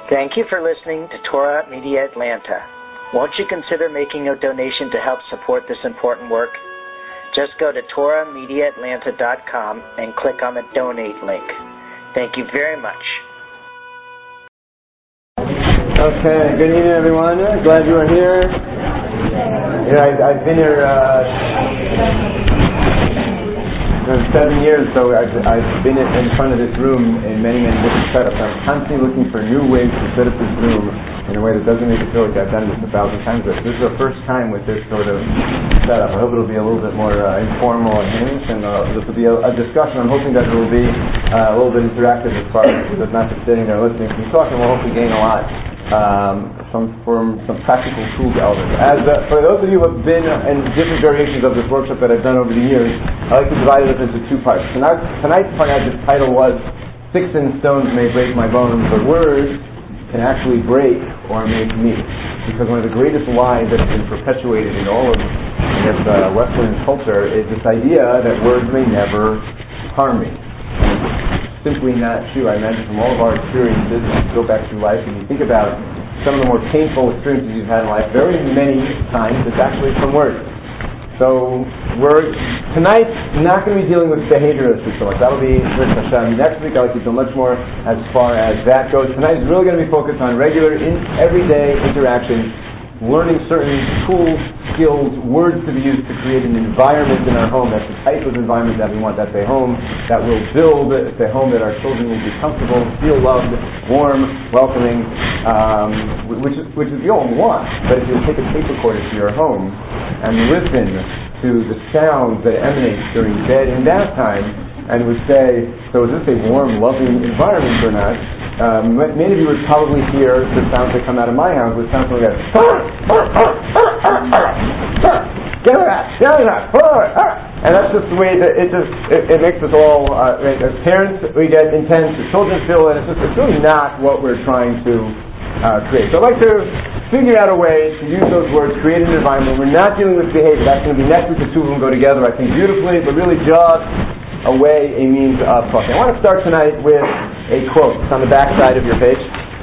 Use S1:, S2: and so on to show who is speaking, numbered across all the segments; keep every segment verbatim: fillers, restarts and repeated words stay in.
S1: Thank you for listening to Torah Media Atlanta. Won't you consider making a donation to help support this important work? Just go to torah media atlanta dot com and click on the donate link. Thank you very much.
S2: Okay, good evening everyone. Glad you are here. Yeah, I, I've been here uh, seven years, so I've, I've been in front of this room in many, many different setups. I'm constantly looking for new ways to set up this room in a way that doesn't make it feel like I've done this a thousand times. But this is our first time with this sort of setup. I hope it'll be a little bit more uh, informal and hinged, and uh, this will be a, a discussion. I'm hoping that it will be uh, a little bit interactive as far as so not just sitting there listening to me talk, and we'll hopefully gain a lot um, from, from some practical tools elements. As uh, for those of you who have been in different variations of this workshop that I've done over the years, I like to divide it up into two parts. Tonight, tonight's part, as its title was, Sticks and Stones May Break My Bones, but words can actually break or make me. Because one of the greatest lies that has been perpetuated in all of I guess, uh, Western culture is this idea that words may never harm me. It's simply not true. I imagine from all of our experiences, if you go back through life and you think about some of the more painful experiences you've had in life, very many times it's actually from words. So we're tonight's not going to be dealing with behavior issues so much. That'll be with Hashem next week. I'll keep so much more as far as that goes. Tonight is really going to be focused on regular, in, everyday interactions, learning certain tools, skills, words to be used to create an environment in our home. That's the type of environment that we want. That's a home that will build. It's a home that our children will be comfortable, feel loved, warm, welcoming, um, which is which is the all we want. But if you take a tape recorder to your home and listen to the sounds that emanate during bed and bath time, and would say, so is this a warm, loving environment or not? Um, many of you would probably hear the sounds that come out of my house, which sounds like that. Get out! Get out! And that's just the way that it just it, it makes us all. Uh, as parents, we get intense. The children feel it. It's just it's really not what we're trying to uh, create. So I'd like to figure out a way to use those words, create an environment. We're not dealing with behavior. That's going to be next week. The two of them go together, I think, beautifully. But really, just a way, a means of talking. I want to start tonight with a quote. It's on the back side of your page.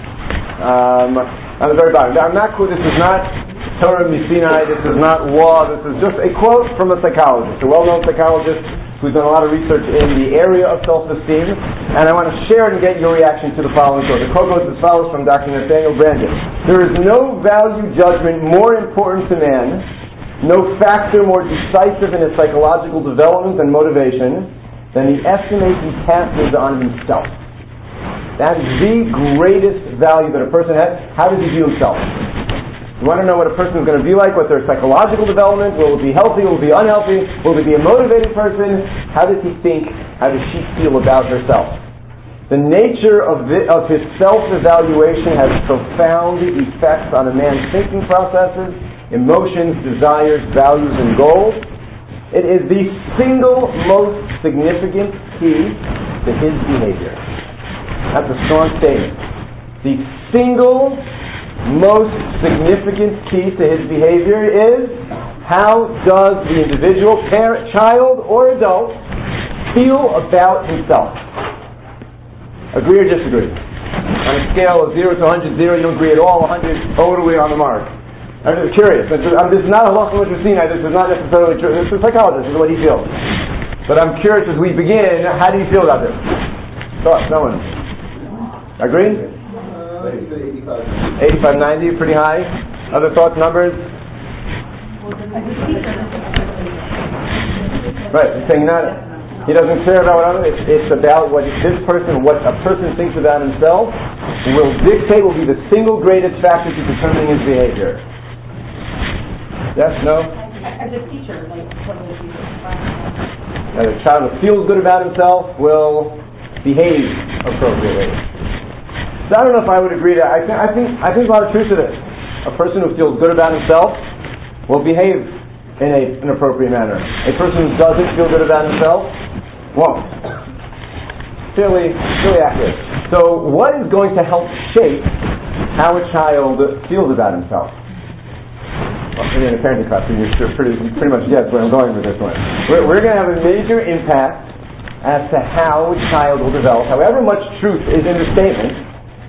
S2: Um, on the very bottom. Now, I'm not. This is not Torah Misinai. This is not law. This is just a quote from a psychologist, a well-known psychologist who's done a lot of research in the area of self-esteem. And I want to share it and get your reaction to the following quote. The quote goes as follows from Doctor Nathaniel Branden. There is no value judgment more important to man, no factor more decisive in his psychological development and motivation than the estimate he passes on himself. That is the greatest value that a person has. How does he view himself? You want to know what a person is going to be like, what their psychological development, will it be healthy, will it be unhealthy, will it be a motivated person? How does he think, how does she feel about herself? The nature of, the, of his self-evaluation has profound effects on a man's thinking processes, emotions, desires, values, and goals. It is the single most significant key to his behavior. That's a strong statement. The single most significant key to his behavior is how does the individual, parent, child, or adult feel about himself? Agree or disagree? On a scale of zero to one hundred, zero, you don't agree at all, one hundred, totally on the mark. I'm just curious. This is not a halacha l'trusinai. This is not necessarily true. This is a psychologist. This is what he feels. But I'm curious as we begin, how do you feel about this? Thoughts? No one? Agree? eighty-five, ninety, pretty high. Other thoughts, numbers? Right. He's saying not. He doesn't care about what others. It's, it's about what this person, what a person thinks about himself, will dictate, will be the single greatest factor to determining his behavior. Yes, no?
S3: As a teacher, like, what will be
S2: That a child who feels good about himself will behave appropriately. So I don't know if I would agree to that. I think, I think, I think a lot of truth to this. A person who feels good about himself will behave in a, an appropriate manner. A person who doesn't feel good about himself won't. Fairly, fairly accurate. So what is going to help shape how a child feels about himself? Well, in a parenting class, so you're pretty, pretty much guess where I'm going with this one. We're, we're going to have a major impact as to how a child will develop. However much truth is in the statement,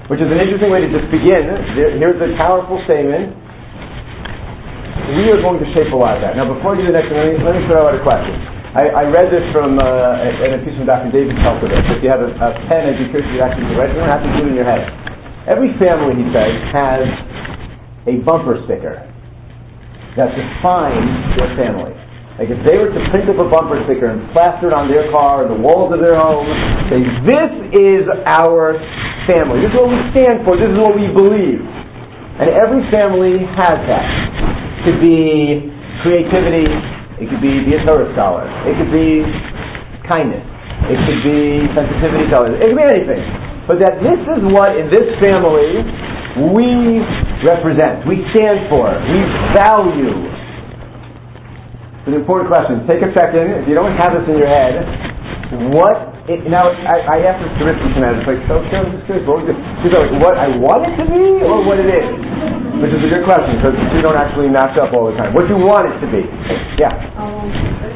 S2: which is an interesting way to just begin. Here's a powerful statement. We are going to shape a lot of that. Now, before I do the next one, let me, let me throw out a question. I, I read this from uh, an piece from Doctor David Kalkovich. If you have a, a pen, I'd be curious if you actually can write it. You don't have to do it in your head. Every family, he says, has a bumper sticker that defines their family. Like if they were to print up a bumper sticker and plaster it on their car or the walls of their home, say, this is our family. This is what we stand for. This is what we believe. And every family has that. It could be creativity. It could be be a Torah scholar. It could be kindness. It could be sensitivity to others. It could be anything. But that this is what in this family we represent. We stand for. We value. It's an important question. Take a second. If you don't have this in your head, what... It, now, I, I asked this to Ripke tonight. It's like, so, so, so, what, like, what I want it to be or what it is? Which is a good question because we don't actually match up all the time. What do you want it to be? Yeah. Um,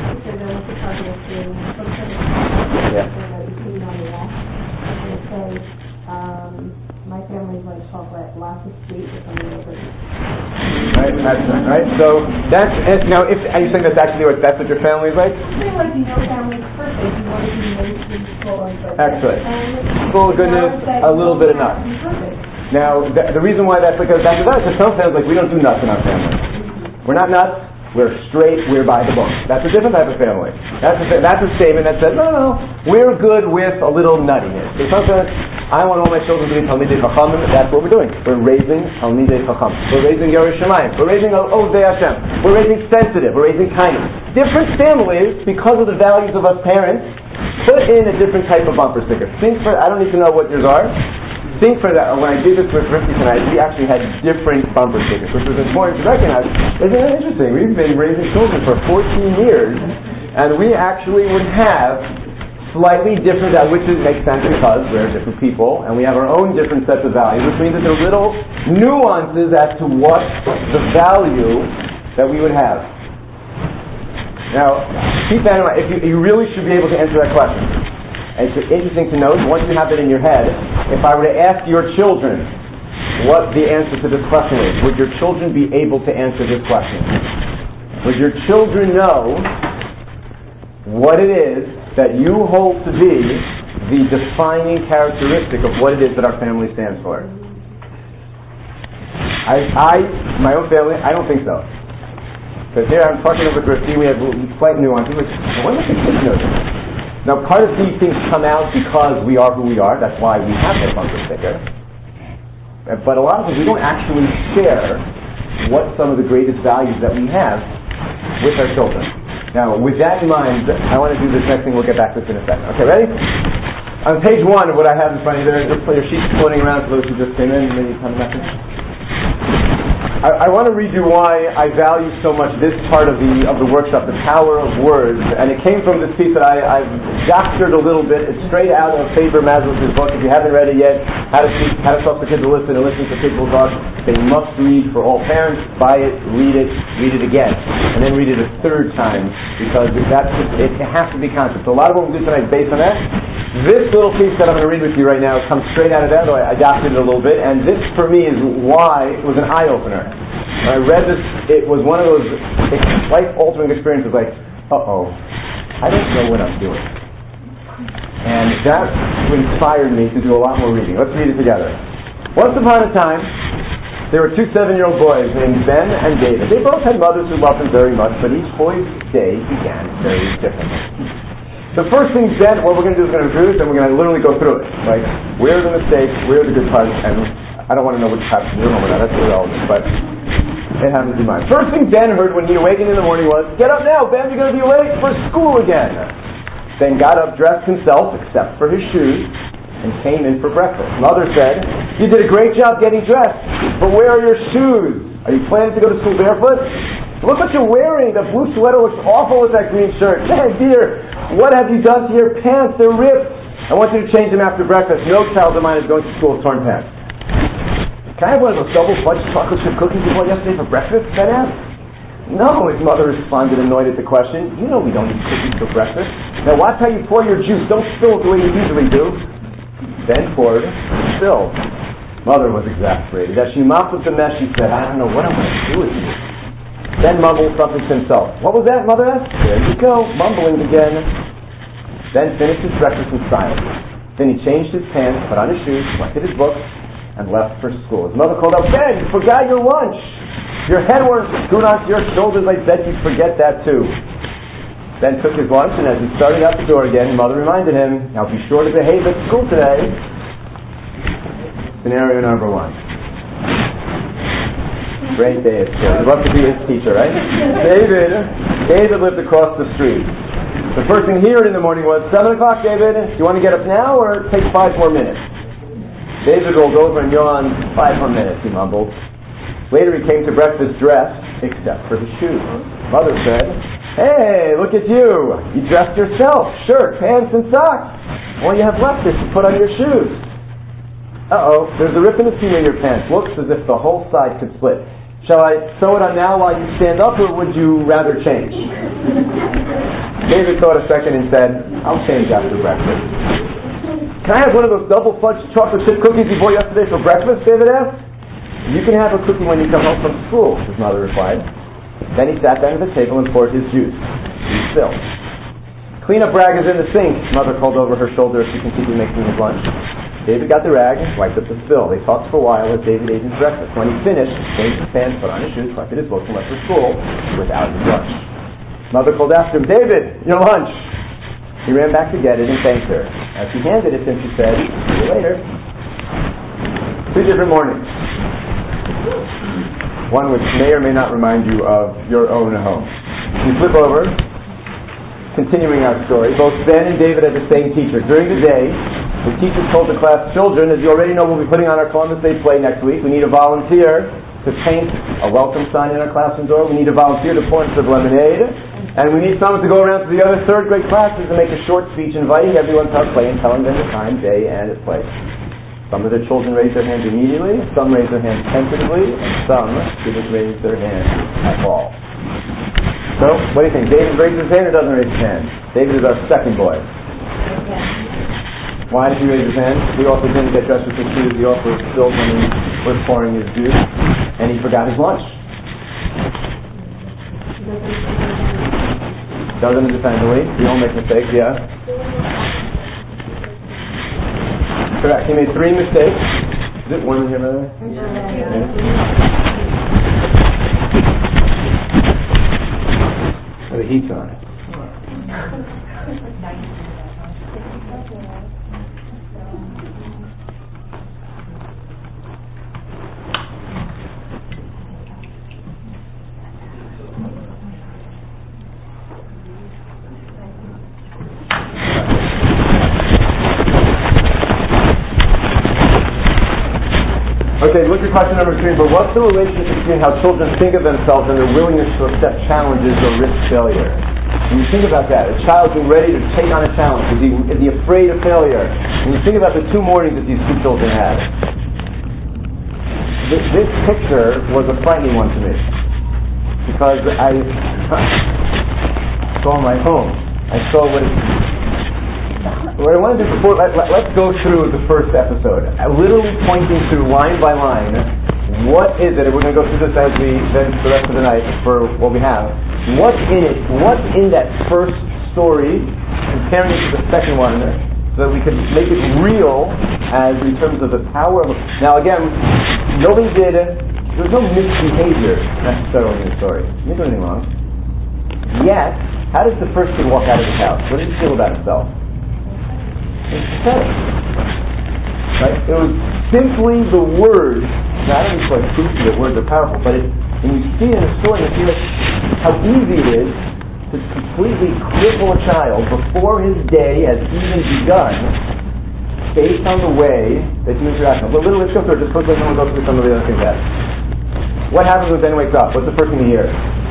S2: yeah.
S3: My family's like chocolate, lots of sweet with some yogurt.
S2: Right, excellent. Right, so that's now. If are you saying that's actually what that's what your family's like?
S3: I feel like you know family's perfect. You want to be mostly full of goodness.
S2: Excellent. Full of goodness, a little bit of nuts. Now, the, the reason why that's because that's that is some families like we don't do nuts in our family. We're not nuts. We're straight. We're by the book. That's a different type of family. That's a, that's a statement that says no, no, we're good with a little nuttiness. So sometimes. I want all my children to be Talmidei Chachamim. That's what we're doing. We're raising Talmidei Chacham. We're raising Yoreh Shamayim. We're raising Ovdei Hashem. We're raising sensitive. We're raising kindness. Different families, because of the values of us parents, put in a different type of bumper sticker. Think for, I don't need to know what yours are. Think for that. When I did this with Ripke tonight, we actually had different bumper stickers, which was important to recognize. Isn't that interesting? We've been raising children for fourteen years, and we actually would have slightly different, which is, makes sense because we're different people and we have our own different sets of values, which means that there are little nuances as to what the value that we would have. Now, keep that in mind. If you, you really should be able to answer that question. It's interesting to note, once you have it in your head, if I were to ask your children what the answer to this question is, would your children be able to answer this question? Would your children know what it is that you hold to be the defining characteristic of what it is that our family stands for? I, I my own family, I don't think so. Because here I'm talking with Ripke, we have slight nuances. Which, I wonder if the kids know this. Now, part of these things come out because we are who we are. That's why we have that bumper sticker. But a lot of us, we don't actually share what some of the greatest values that we have with our children. Now, with that in mind, I want to do this next thing. We'll get back to this in a second. Okay, ready? On page one of what I have in front of you there, let's play your sheets floating around for those who just came in and maybe come back in. I, I want to read you why I value so much this part of the of the workshop, the power of words. And it came from this piece that I, I've doctored a little bit. It's straight out of Faber Maslows' book. If you haven't read it yet, How to Teach, How to Talk to Kids to Listen and Listen to Kids Will Talk. They must read for all parents. Buy it, read it, read it again, and then read it a third time because that's it, it has to be conscious. So a lot of what we do tonight is based on that. This little piece that I'm going to read with you right now comes straight out of that, though I adopted it a little bit, and this for me is why it was an eye-opener. When I read this, it was one of those life-altering experiences like, uh-oh, I don't know what I'm doing. And that inspired me to do a lot more reading. Let's read it together. Once upon a time, there were two seven-year-old boys named Ben and David. They both had mothers who loved them very much, but each boy's day began very differently. The first thing Ben, what we're going to do is we're going to do this, and we're going to literally go through it. Like, where are the mistakes, where are the good parts, and I don't want to know which parts you remember that, that's irrelevant, but it happens in mind. First thing Ben heard when he awakened in the morning was, "Get up now, Ben, you're going to be late for school again." Ben got up, dressed himself, except for his shoes, and came in for breakfast. Mother said, "You did a great job getting dressed, but where are your shoes? Are you planning to go to school barefoot? Look what you're wearing. The blue sweater looks awful with that green shirt. Hey, dear, what have you done to your pants? They're ripped. I want you to change them after breakfast. No child of mine is going to school with torn pants." "Can I have one of those double fudge chocolate chip cookies you bought yesterday for breakfast?" Ben asked. "No," his mother responded, annoyed at the question. "You know we don't eat cookies for breakfast. Now watch how you pour your juice. Don't spill it the way you usually do." Ben poured, spilled. Mother was exasperated. As she mopped up the mess, she said, I don't know what I'm going to do with you. Then mumbled something to himself. What was that, Mother asked? There you go, mumbling again. Then finished his breakfast in silence. Then he changed his pants, put on his shoes, collected his books, and left for school. His mother called out, Ben, you forgot your lunch. Your head wasn't screwed onto your shoulders. I bet you'd forget that too. Ben took his lunch, and as he started out the door again, Mother reminded him, now be sure to behave at school today. Scenario number one. Great day at school. You'd love to be his teacher, right? David, David lived across the street. The first thing he heard in the morning was, seven o'clock, David. Do you want to get up now or take five more minutes? David rolled over and yawned. Five more minutes, he mumbled. Later he came to breakfast dressed, except for his shoes. Mother said, hey, look at you. You dressed yourself. Shirt, pants, and socks. All you have left is to put on your shoes. Uh-oh, there's a rip in the seam of your pants. Looks as if the whole side could split. Shall I sew it on now while you stand up, or would you rather change? David thought a second and said, I'll change after breakfast. Can I have one of those double fudge chocolate chip cookies you bought yesterday for breakfast? David asked. You can have a cookie when you come home from school, his mother replied. Then he sat down at the table and poured his juice. He spilled. Clean up rag is in the sink, Mother called over her shoulder as she continued making his lunch. David got the rag and wiped up the spill. They talked for a while as David ate his breakfast. When he finished, changed his pants, put on his shoes, collected his books, and left for school without his lunch. Mother called after him, David, your lunch! He ran back to get it and thanked her. As he handed it to him, she said, see you later. Two different mornings. One which may or may not remind you of your own home. We flip over, continuing our story. Both Ben and David had the same teacher. During the day, the teacher told the class, children, as you already know, we'll be putting on our Columbus Day play next week. We need a volunteer to paint a welcome sign in our classroom door. We need a volunteer to pour in some lemonade. And we need someone to go around to the other third grade classes and make a short speech inviting everyone to our play and telling them the time, day, and its place. Some of the children raised their hands immediately, some raised their hands tentatively, and some didn't raise their hands at all. So, what do you think? David raises his hand or doesn't raise his hand? David is our second boy. Why did he raise his hand? He also didn't get dressed with his shoes. He also spilled when he was pouring his juice. And he forgot his lunch. Doesn't independently. We all make mistakes, yeah. Correct. He made three mistakes. Is it one in here, by the way? Yeah. Oh, the heat's on it. Okay, look at question number three. But what's the relationship between how children think of themselves and their willingness to accept challenges or risk failure? When you think about that, a child being ready to take on a challenge, is he, is he afraid of failure? When you think about the two mornings that these two children had, this, this picture was a frightening one to me. Because I saw my home. I saw what it What I want to do before, let, let, let's go through the first episode. I'm literally pointing through line by line, what is it, and we're going to go through this as we, then the rest of the night for what we have. What's in it, what's in that first story, comparing it to the second one, so that we can make it real as in terms of the power of... Now again, nobody did, there was no misbehavior necessarily in the story. You didn't do anything wrong. Yet, how does the first kid walk out of his house? What does he feel about himself? It's pathetic. Right? It was simply the words. Now, I don't need to like proof that words are powerful, but it, when you see it in a story, you see like how easy it is to completely cripple a child before his day has even begun based on the way that you interact with him. Well, literally, let's go through it just quickly, and then we'll go through some of the other things that. What happens when Ben wakes up? What's the first thing he hears?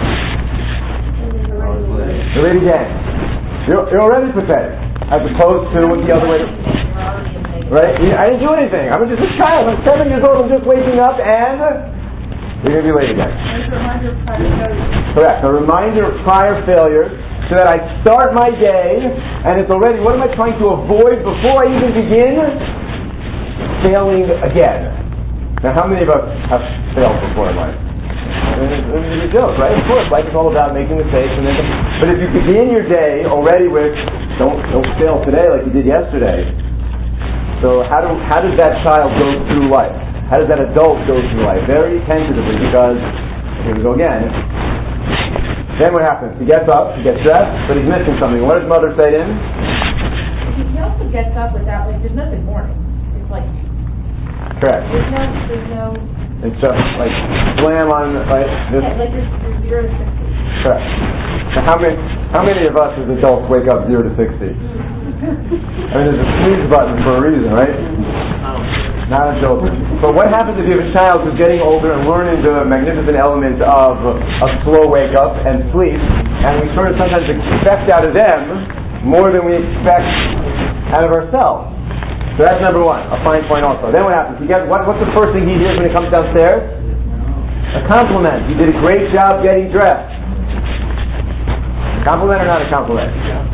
S2: The lady dance. You're, you're already pathetic. As opposed to the other way. Right? I didn't do anything. I'm just a child. I'm seven years old. I'm just waking up and you're going to be late again. Correct. A reminder of prior failures so that I start my day and it's already, what am I trying to avoid before I even begin? Failing again. Now, how many of us have failed before in life? I mean, it's, it's a joke, right? Of course, life is all about making mistakes. And then, but if you begin your day already with, don't don't fail today like you did yesterday. So how do how does that child go through life? How does that adult go through life? Very tentatively, because here we go again. Then what happens? He gets up, he gets dressed, but he's missing something. What does mother say to him?
S3: He also gets up without, like, there's nothing morning. It's like,
S2: correct.
S3: There's no, there's no.
S2: It's just like slam on, right? This.
S3: Yeah, like there's, there's zero to sixty.
S2: Correct. So how many how many of us as adults wake up zero to sixty? I mean, there's a snooze button for a reason, right? Not a joke. But what happens if you have a child who's getting older and learning the magnificent element of a slow wake up and sleep, and we sort of sometimes expect out of them more than we expect out of ourselves? So that's number one, a fine point also. Then what happens? He gets, what, what's the first thing he hears when he comes downstairs? A compliment. You did a great job getting dressed. Compliment or not a compliment?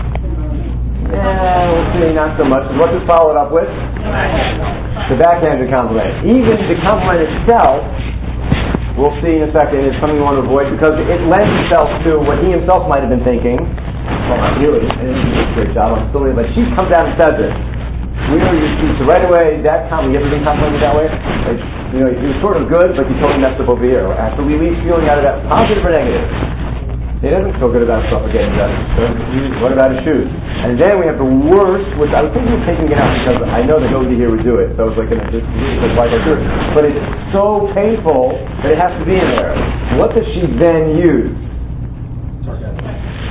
S2: Yeah, we'll see, not so much. What's it followed up with? The backhanded compliment. Even the compliment itself, we'll see in a second, is something we want to avoid because it lends itself to what he himself might have been thinking. Well, not really. I didn't do a great job. I'm still really, but she comes out and says it. We know you see, so right away, that compliment, you ever been complimented that way? Like, you know, it was sort of good, but you totally messed up over here. So we leave feeling out of that positive or negative. He doesn't feel good about stuff again. What about his shoes? And then we have the worst, which I was thinking of taking it out because I know that nobody here would do it. So I was like, this is why I do it. But it's so painful that it has to be in there. What does she then use? Sarcasm.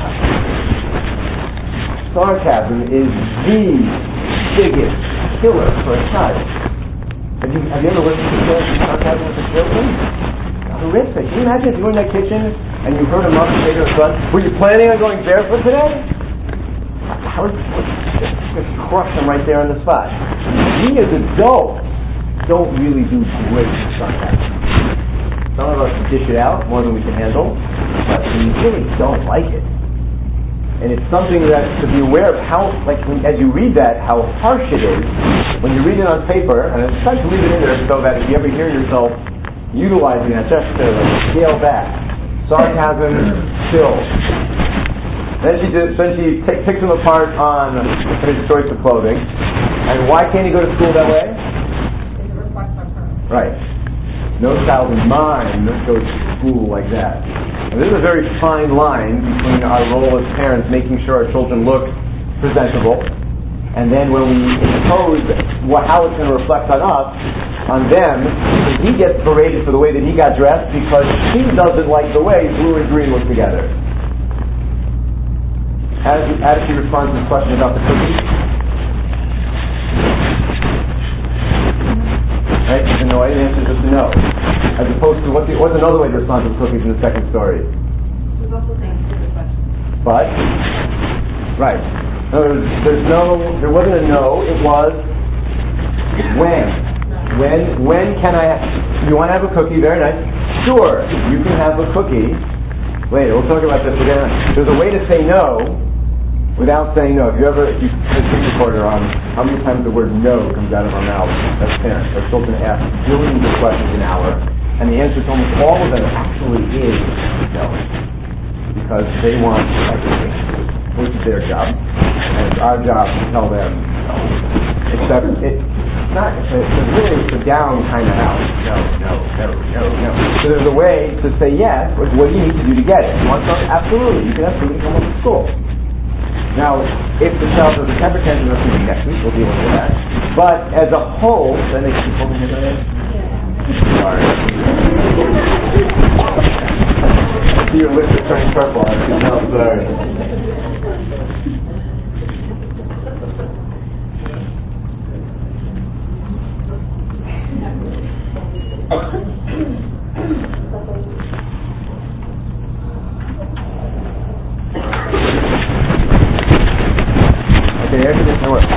S2: Sarcasm is the biggest killer for a child. Have you, have you ever listened to parents do sarcasm with the children? Horrific. Can you imagine if you were in that kitchen and you heard a mother say to her son, were you planning on going barefoot today? How is just crush them right there on the spot. We as adults don't really do great with sarcasm. Some of us dish it out more than we can handle, but we really don't like it. And it's something that to be aware of how, like as you read that, how harsh it is when you read it on paper, and it's time to leave it in there so that if you ever hear yourself utilizing that, just to like, scale back. Sarcasm still. Then she did, then she t- picks him apart on his choice of clothing. And why can't he go to school that way?
S3: Because it reflects on her.
S2: Right. No child in mind goes to school like that. And this is a very fine line between our role as parents, making sure our children look presentable, and then when we impose what, how it's going to reflect on us, on them, he gets berated for the way that he got dressed because she doesn't like the way blue and green look together. How does, how does she respond to the question about the cookies? Right? She's annoyed. The answer is just no. As opposed to what the, what's another way to respond to the cookies in the second story?
S3: She was also saying stupid questions.
S2: But, right. No, there's, there's no, there wasn't a no, it was when. When, when can I, you want to have a cookie? Very nice. Sure, you can have a cookie. Later, we'll talk about this again. There's a way to say no without saying no. If you ever, if you put a screen recorder on, how many times the word no comes out of our mouths? That's parents. Our children ask billions of questions an hour, and the answer to almost all of them actually is no. Because they want everything, which is their job. And it's our job to tell them no. Except it's not, it's, a, it's really it's a down kind of house. No, no, no, no, no. So there's a way to say yes, like what do you need to do to get it? You want something? Absolutely. You can absolutely come up to school. Now, if the child has a temper tantrum, that's going to be next week, we'll deal with that. But as a whole, then they keep holding it in. Sorry. I see your lips are turning purple. I can tell. Sorry. Okay, air conditioner works.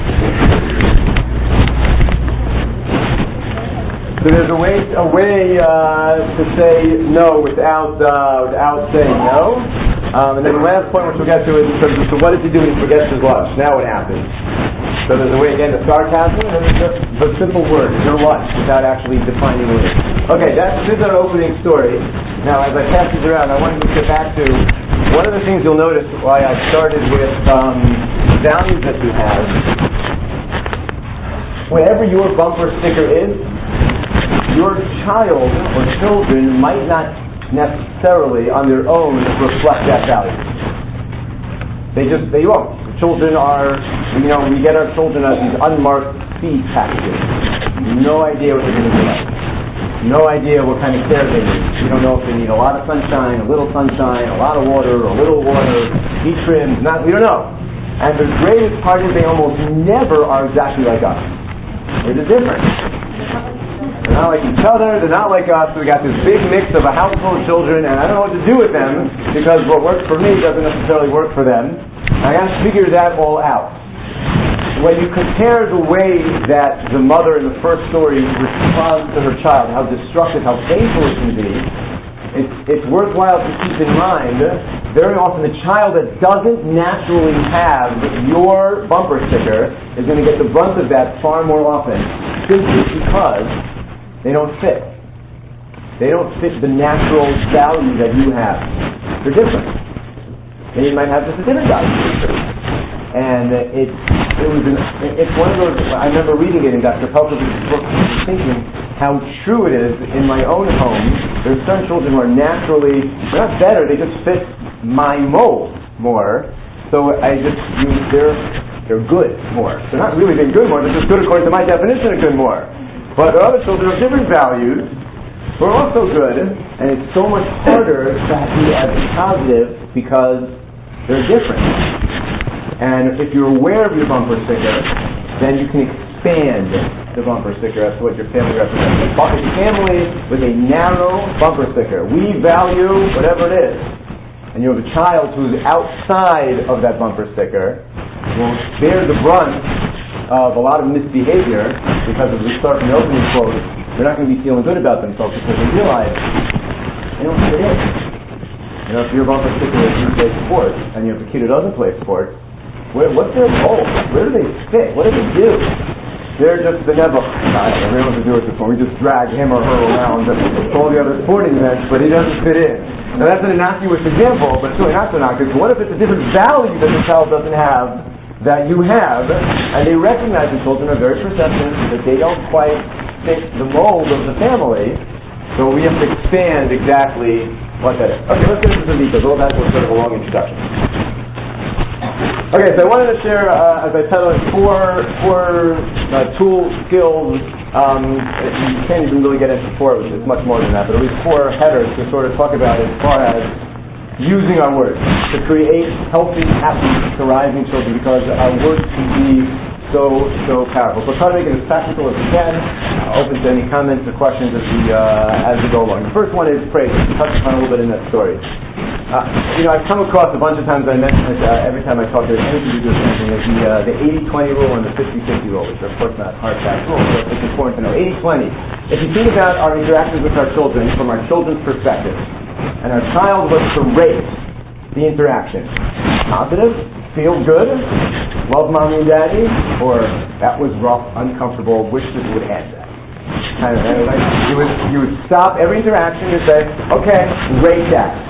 S2: So there's a way, a way uh, to say no without uh, without saying no. Um, and then the last point, which we'll get to, is so what does he do when he forgets his lunch? Now what happens? So there's a way, again, the sarcasm, and then there's just the simple word, your lunch, without actually defining the word. Okay, that's, this is our opening story. Now, as I pass this around, I wanted to get back to one of the things you'll notice why I started with um, the values that you have. Wherever your bumper sticker is, your child or children might not necessarily, on their own, reflect that value. They just, they won't. Children are, you know, we get our children as these unmarked seed packages. No idea what they're going to be like. No idea what kind of care they need. You don't know if they need a lot of sunshine, a little sunshine, a lot of water, a little water, heat trims, not, we don't know. And the greatest part is they almost never are exactly like us. They're just different. They're not like each other, they're not like us. We got this big mix of a house full of children, and I don't know what to do with them, because what works for me doesn't necessarily work for them. I got to figure that all out. When you compare the way that the mother in the first story responds to her child, how destructive, how painful it can be, it's, it's worthwhile to keep in mind, very often the child that doesn't naturally have your bumper sticker is going to get the brunt of that far more often, simply because they don't fit. They don't fit the natural value that you have. They're different. They might have just a different value. And it, it was an, it's one of those, I remember reading it in Doctor Pelkovich's book and thinking how true it is in my own home. There's some children who are naturally, they're not better, they just fit my mold more. So I just, you, they're, they're good more. They're not really being good more, they're just good according to my definition of good more. But there are other children of different values who are also good, and it's so much harder to be as positive because they're different. And if you're aware of your bumper sticker, then you can expand the bumper sticker as to what your family represents. If a family with a narrow bumper sticker, we value whatever it is, and you have a child who's outside of that bumper sticker, will bear the brunt of a lot of misbehavior, because as we start from the opening quote, they're not going to be feeling good about themselves because they realize they don't fit in. You know, if your bumper sticker is you play sports, and you have a kid who doesn't play sports, where, what's their goal? Where do they fit? What do they do? They're just, they never, I don't know, we don't have to do it before. We just drag him or her around to all the other sporting events, but he doesn't fit in. Now that's an innocuous example, but it's really not so innocuous. What if it's a different value that the child doesn't have that you have, and they recognize the children are very perceptive, that they don't quite fit the mold of the family, so we have to expand exactly what that is. Okay, let's get into some details. All that was sort of a long introduction. Okay, so I wanted to share, uh, as I said, like four, four uh, tool skills. Um, you can't even really get into four, it's much more than that, but at least four headers to sort of talk about as far as using our words to create healthy, happy, thriving children, because our words can be so, so powerful. So try to make it as practical as we can. Uh, open to any comments or questions as we, uh, as we go along. The first one is praise. We touched upon a little bit in that story. Uh, you know, I've come across a bunch of times, I mention it uh, every time I talk to anything to do with anything, is the, uh, the eighty twenty rule and the fifty fifty rule, which are of course not hard fast rules, but it's important to know. eighty twenty. If you think about our interactions with our children from our children's perspective, and our child was to rate the interaction, positive, feel good, love mommy and daddy, or that was rough, uncomfortable, wish this would end. Kind of, like, you would you would stop every interaction and say, okay, rate that.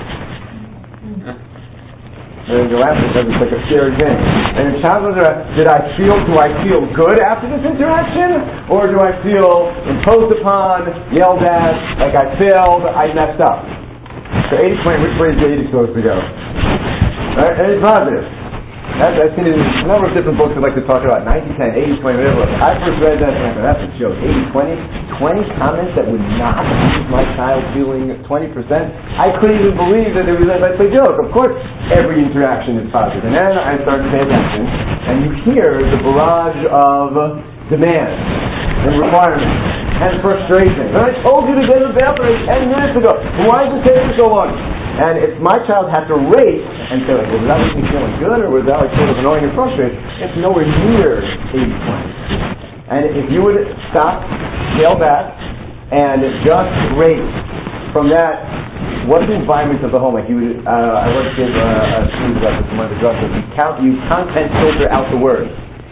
S2: And you laugh because it's like a scary thing. And the child was around, did I feel, do I feel good after this interaction? Or do I feel imposed upon, yelled at, like I failed, I messed up? So eighty twenty, which way is the eighty supposed to go? Right? And it's positive. That, I've seen it in a number of different books that like to talk about ninety ten, eighty twenty, whatever. I first read that and I thought, that's a joke. eighty twenty, twenty comments that would not leave my child feeling twenty percent. I couldn't even believe that it was like a joke. Of course, every interaction is positive. And then I started to pay attention, and you hear the barrage of demands and requirements and frustration. And I told you to get in the bathroom ten minutes ago. Why is it taking so long? And if my child had to rate and say, like, well, was that make me feeling good, or was that like sort of annoying and frustrating? It's nowhere near eighty twenty. And if you would stop, scale back, and just rate from that, what's the environment of the home? Like you would, uh, I once gave a, a student lesson from one of the dresses. You count, you content filter out the words.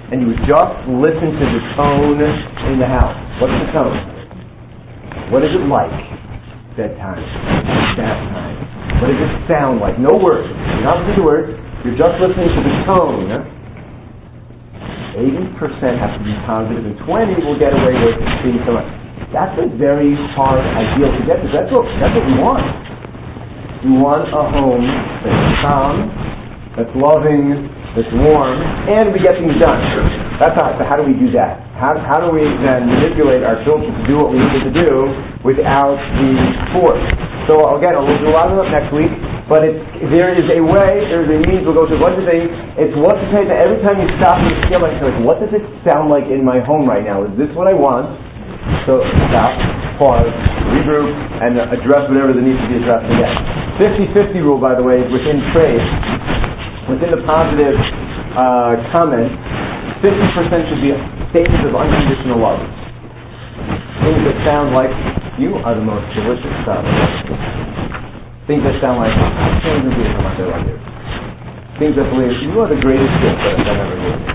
S2: and you would just listen to the tone in the house. What's the tone? What is it like? Bedtime, bath time. What does it sound like? No words. You're not listening to words. You're just listening to the tone. eighty percent has to be positive, and twenty will get away with being so much. That's a very hard ideal to get to. That's what, that's what we want. We want a home that's calm, that's loving, that's warm, and we get things done. That's how, so how do we do that? How, how do we then manipulate our children to do what we need to do without being forced? So again, we'll do a lot of that next week, but it's, there is a way, there is a means, we'll go through a bunch of things. It's what to say that every time you stop and you feel like, like, what does it sound like in my home right now? Is this what I want? So stop, pause, regroup, and address whatever that needs to be addressed again. fifty-fifty rule, by the way, is within praise. Within the positive uh, comment, fifty percent should be statements of unconditional love. Things that sound like, you are the most delicious stuff. Things that sound like, I can't even believe how much I love you. Things that believe, you are the greatest gift that I've ever given.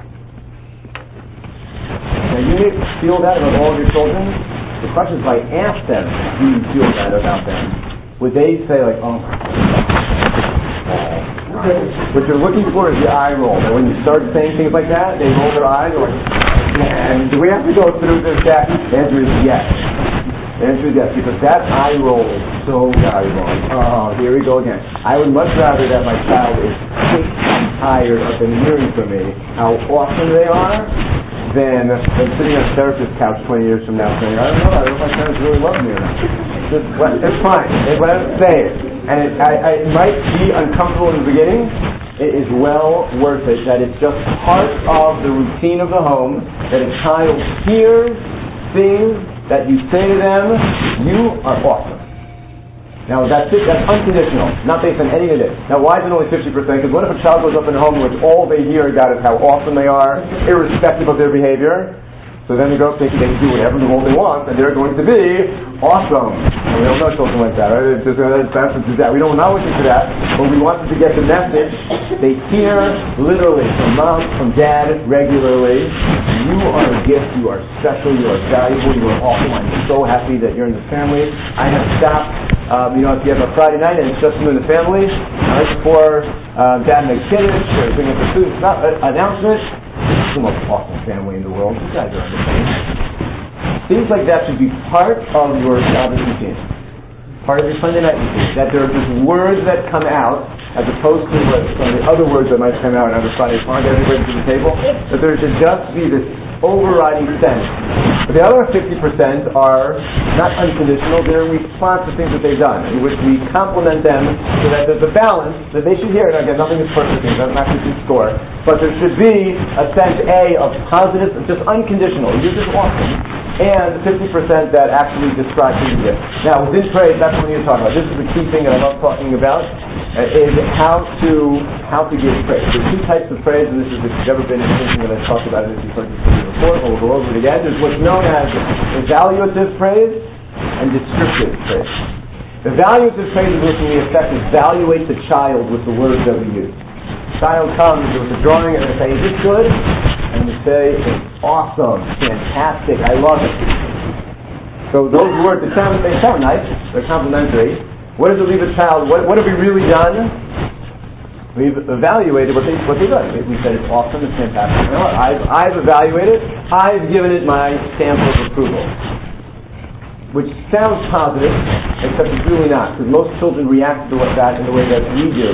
S2: Now you may feel that about all of your children. The question is, if I ask them, do you feel that about them? Would they say like, oh my God. What you're looking for is the eye roll. And when you start saying things like that, they roll their eyes. They're like, and do we have to go through this? That? The answer is yes. The answer is yes, because that eye roll is so valuable. Oh, here we go again. I would much rather that my child is sick and tired of them hearing from me how awesome they are than them sitting on a therapist's couch twenty years from now saying, I don't know, I don't know if my parents really love me or not. Just, well, it's fine. Let them say it. And it, I, I, it might be uncomfortable in the beginning. It is well worth it. That it's just part of the routine of the home, that a child hears things that you say to them, you are awesome. Now that's it, that's unconditional, not based on any of it. Now why is it only fifty percent? Because what if a child goes up in a home in which all they hear about is how awesome they are, irrespective of their behavior? So then they grow up thinking they can do whatever the hell they want, and they're going to be awesome. And we don't know children like that, right? It's just, that's what that. We don't not looking for that, but we want them to get the message. They hear literally from mom, from dad, regularly. You are a gift. You are special. You are valuable. You are awesome. I'm so happy that you're in this family. I have stopped. Um, you know, if you have a Friday night and it's just you and the family, right before uh, dad makes kiddish or bring up the food announcement. This is the most awesome family in the world. You guys are understanding. Things like that should be part of your Shabbos routine, part of your Sunday night routine. That there are just words that come out, as opposed to what some of the other words that might come out on a Friday morning, everybody to the table. That there should just be this overriding sense. But the other fifty percent are not unconditional. They're in response to things that they've done, in which we compliment them so that there's a balance that they should hear. And again, nothing is perfect. I'm not going to score. But there should be a sense, A, of positive, just unconditional. You're just awesome. And fifty percent that actually describes who you are. Now, within praise, that's what we need to talk about. This is the key thing that I love talking about, uh, is how to how to give praise. There's two types of praise, and this is, if you've ever been in anything that I've talked about it, if you've heard this before, but we'll go over it again. There's what's known as evaluative praise and descriptive praise. Evaluative praise is which, in the effect, evaluate the child with the words that we use. Child comes with a drawing and they say, is this good? And we say, it's awesome, fantastic, I love it. So those words, they sound, they sound nice, they're complimentary. What does it leave a child? What, what have we really done? We've evaluated what, they, what they've done. We said it's awesome, it's fantastic. You know what? I've, I've evaluated, I've given it my stamp of approval. Which sounds positive, except it's really not, because most children react to that in the way that we do.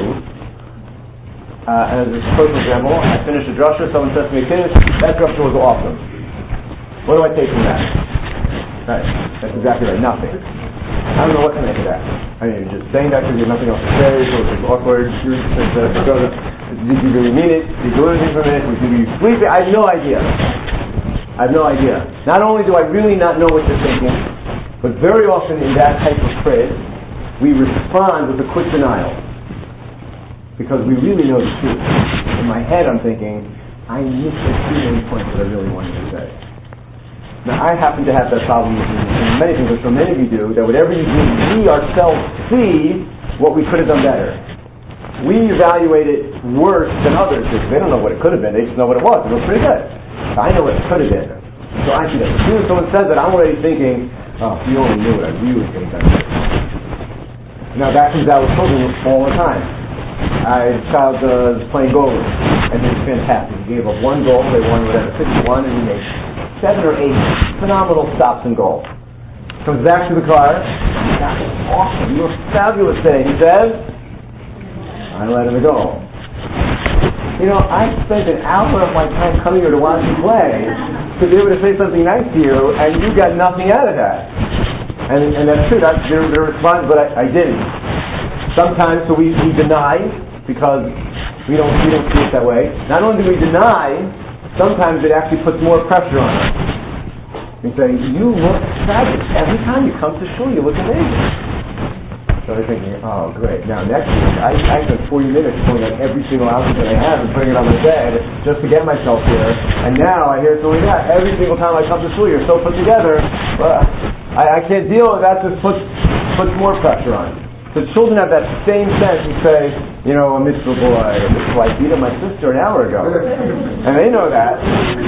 S2: Uh, and as a personal example, I finished a drasha, someone says to me, finish, that drasha was awesome. What do I take from that? Right, that's exactly right, nothing. I don't know what to make of that. I mean, you're just saying that because you have nothing else to say, so it's awkward. You're just, uh, because did you really mean it? Did you learn anything from it? Did you sleep it? I have no idea. I have no idea. Not only do I really not know what you're thinking, but very often in that type of praise, we respond with a quick denial. Because we really know the truth. In my head I'm thinking, I missed the two main points that I really wanted to say. Now I happen to have that problem with many things, but so many of you do, that whatever you do, we ourselves see what we could have done better. we evaluate it worse than others because they don't know what it could have been. They just know what it was. It was pretty good. I know what it could have been. So I see that. As soon as someone says that, I'm already thinking, oh, if you only knew what I really think I did. Now that comes out with children all the time. I, a child was playing goal, and it was fantastic. He gave up one goal, they won whatever, fifty-one, and he made seven or eight phenomenal stops and goals. Comes back to the car, that was awesome, you were fabulous today. He says, I let him go. You know, I spent an hour of my time coming here to watch you play, to be able to say something nice to you, and you got nothing out of that. And and that's true, that's their, their response, but I, I didn't. Sometimes, so we, we deny, because we don't we don't see it that way. Not only do we deny, sometimes it actually puts more pressure on us. We say, you look fabulous. Every time you come to shul, you look amazing. So they're thinking, oh, great. Now, next week, I, I spent forty minutes pulling out every single outfit that I have and putting it on my bed just to get myself here. And now I hear something like that. Every single time I come to shul, you're so put together. But I, I can't deal with that. Just puts, puts more pressure on. So children have that same sense and say, you know, a mitzvah boy, a mitzvah, I beat up my sister an hour ago. And they know that.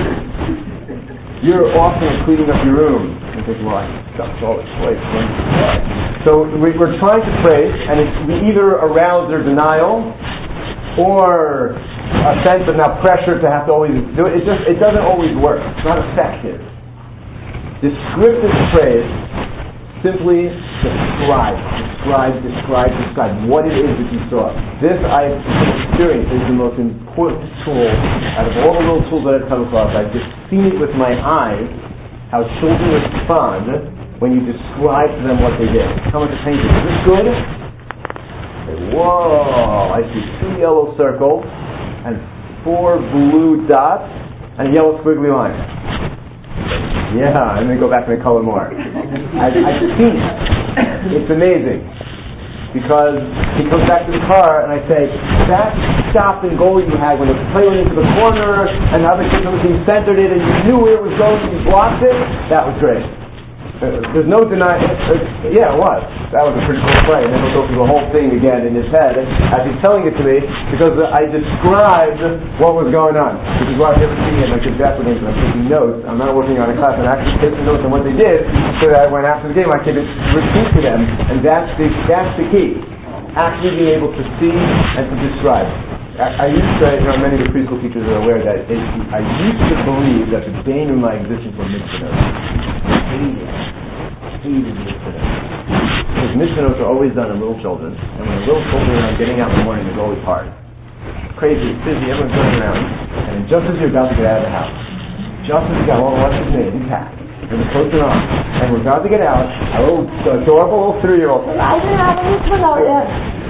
S2: You're often cleaning up your room and think, well, I stuffed all this place. So we, we're trying to pray, and it's, we either arouse their denial or a sense of now pressure to have to always do it. It just it doesn't always work. It's not effective. Descriptive praise simply describe, describe, describe, describe what it is that you saw. This, I've experienced, is the most important tool out of all the little tools that I've come across. I've just seen it with my eyes, how children respond when you describe to them what they did. How much a painting? Is this good? Say, whoa, I see two yellow circles and four blue dots and a yellow squiggly line. Yeah, and then go back and color more. I've, I've seen it. It's amazing. Because he comes back to the car and I say, that stop and goal you had when the play went into the corner and the other kid from the team centered it and you knew where it was going and you blocked it, that was great. Uh, there's no denying. Uh, yeah, it was. That was a pretty cool play. And then he'll go through the whole thing again in his head as he's telling it to me because I described what was going on. Which is why I've never seen it in my kids' basketball games when I'm taking notes. I'm not working on a class. I'm actually taking notes on what they did so that when after the game I can repeat to them. And that's the, that's the key. Actually being able to see and to describe. I, I used to, you know, many of the preschool teachers are aware that it, I used to believe that the bane of my existence was mitzvah notes. Hated, hated mitzvah notes. Because mitzvah notes are always done on little children, and when little children are getting out in the morning, it's always hard. Crazy, it's busy, everyone's running around, and just as you're about to get out of the house, just as you got all the lunches made, you pack, and the coats are on, and we're about to get out, a little adorable little three-year-old says, I didn't have a mitzvah note yet.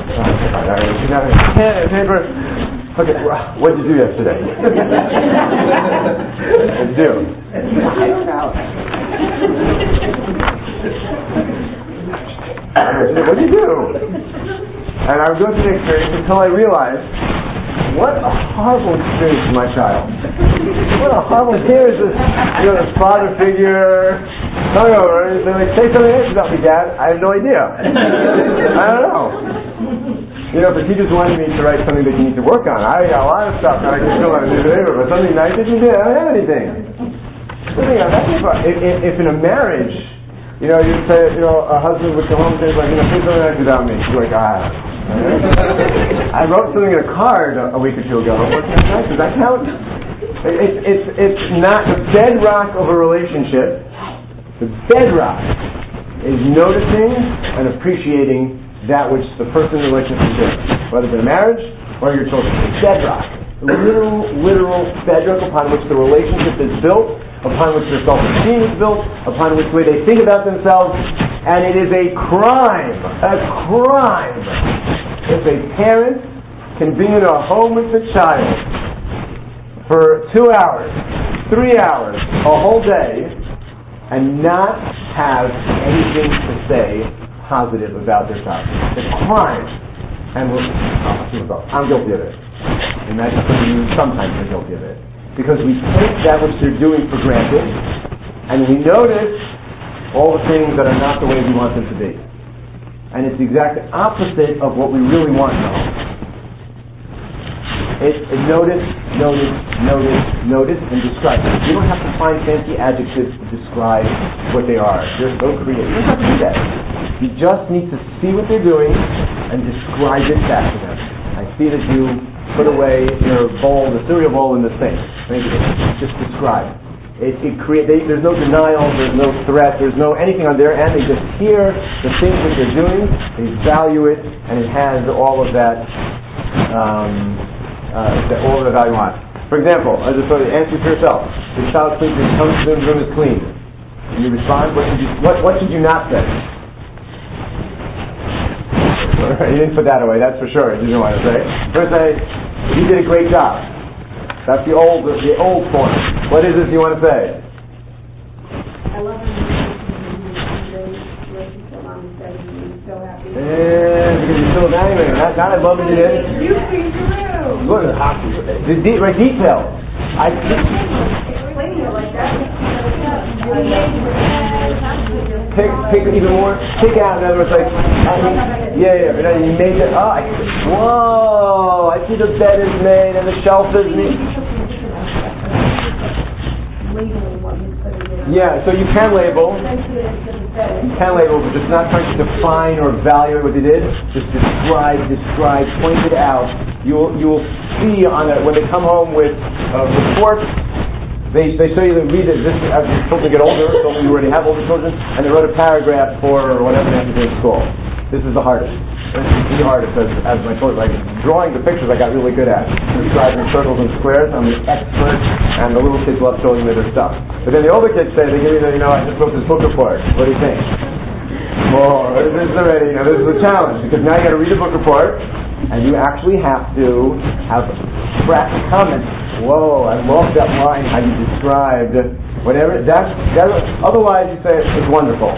S2: Paper. Okay, what did you do yesterday? do? I don't know. What did you do? And I was going through the experience until I realized what a horrible experience for my child. What a horrible experience is, you know, this father figure coming over and saying, like, say something nice about me, Dad. I have no idea. I don't know. You know, if the teachers wanted me to write something that you need to work on, I got a lot of stuff that I can still want to do today, but something nice that you did, I don't have anything. If, if, if in a marriage, you know, you'd say, you know, a husband would come home and say, like, you know, say something nice about me. You're like, ah. I wrote something in a card a, a week or two ago. What's nice? Does that count? It, it, it's, it's not the bedrock of a relationship. The bedrock is noticing and appreciating that which the person in the relationship is doing, whether it's a marriage or your children. It's bedrock. The literal, literal bedrock upon which the relationship is built, upon which their self-esteem is built, upon which way they think about themselves, and it is a crime, a crime, if a parent can be in a home with a child for two hours, three hours, a whole day, and not have anything to say positive about their child. It's a crime. And we're, oh, I'm guilty of it. And that's sometimes we're guilty of it. Because we take that which they're doing for granted, and we notice all the things that are not the way we want them to be. And it's the exact opposite of what we really want in the home. It's it, notice, notice, notice, notice, and describe. You don't have to find fancy adjectives to describe what they are. You're so creative. You don't have to do that. You just need to see what they're doing and describe it back to them. I see that you put away your bowl, the cereal bowl, in the sink. Thank you. Just describe. It, it create, they, there's no denial, there's no threat, there's no anything on their end. They just hear the things that they're doing, they value it, and it has all of that, um, uh, that all of the value on it. For example, as a sort of answer for yourself, the child cleans, it comes to the room is clean. And you respond, what should you, what, what should you not say? You didn't put that away, that's for sure. You didn't want to say. First say, you did a great job. That's the old, the old form. What is it you want to say?
S4: I love him. So happy.
S2: Yeah, because you're still evaluating. Not, not I love it, you did.
S4: You cleaned your room.
S2: Look, the de- right, detail. I
S4: Explaining it like that.
S2: Take, take even more. Take out. In other words, like, I mean, yeah, yeah. You, know, you made it. Oh, I, whoa! I see the bed is made and the shelf is made. Yeah, so you can label. You can label, but just not trying to define or evaluate what they did. Just describe, describe, point it out. You'll you'll see on it when they come home with a report. They they show you the read it. This as your children get older, so you already have older children, and they wrote a paragraph for whatever they have to do in school. This is the hardest. This is the hardest as, as my children, like drawing the pictures I got really good at. Describing circles and squares, I'm an expert, and the little kids love showing me their stuff. But then the older kids say, they give me the, you know, I just wrote this book report. What do you think? Well, this is already, you know, this is a challenge, because now you got to read the book report, and you actually have to have graphic comments. Whoa, I love that line, how you described whatever, that's, that, otherwise you say it's wonderful.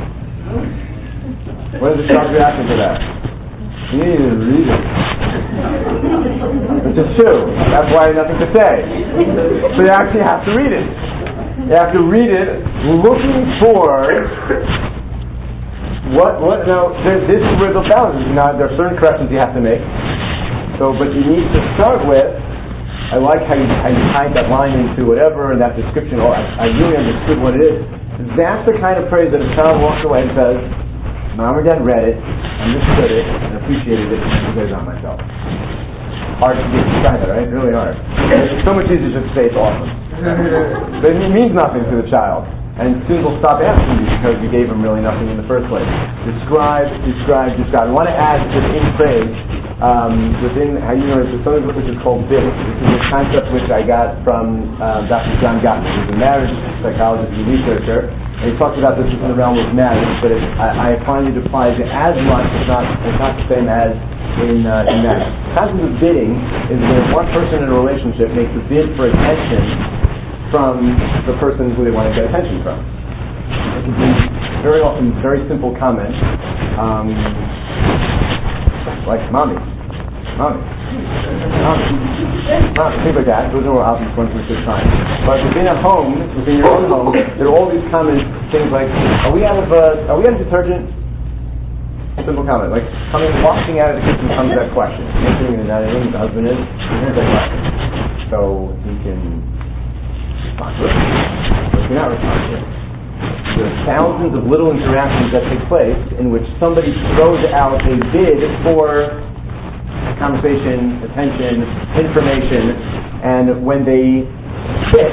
S2: What is the child's reaction to that? You need to read it. Which is true. That's why I have nothing to say. So you actually have to read it. You have to read it looking for what, what, now, this is where the balance is. Now, there are certain corrections you have to make. So, but you need to start with, I like how you, how you tied that line into whatever, and that description, oh, I, I really understood what it is. That's the kind of praise that a child walks away and says, Mom or Dad read it, understood it, and appreciated it, and I put it on myself. Hard to describe it, right? It's really hard. It's so much easier to just say it's awesome. But it means nothing to the child. And soon they'll stop asking you because you gave them really nothing in the first place. Describe, describe, describe. I want to add just in praise, um, within how you know there's something which is called B I D. This is a concept which I got from uh, Doctor John Gottman, who's a marriage psychologist and researcher. And he talks about this in the realm of marriage, but it, I, I find it applies as much, if not, it's not the same as in, uh, in marriage. The concept of bidding is when one person in a relationship makes a bid for attention from the person who they want to get attention from. It can be very often very simple comments, um, like mommy, mommy, mommy, mommy, things like that. Those are obvious ones which are fine. But within a home, within your own home, there are all these comments, things like, "Are we out of uh, are we out of detergent?" Simple comment, like coming walking out of the kitchen comes that question. Answering in that room, the husband is, here's that question. So he can respond to it. But if you're not responding to it, there are thousands of little interactions that take place in which somebody throws out a bid for conversation, attention, information, and when they fit,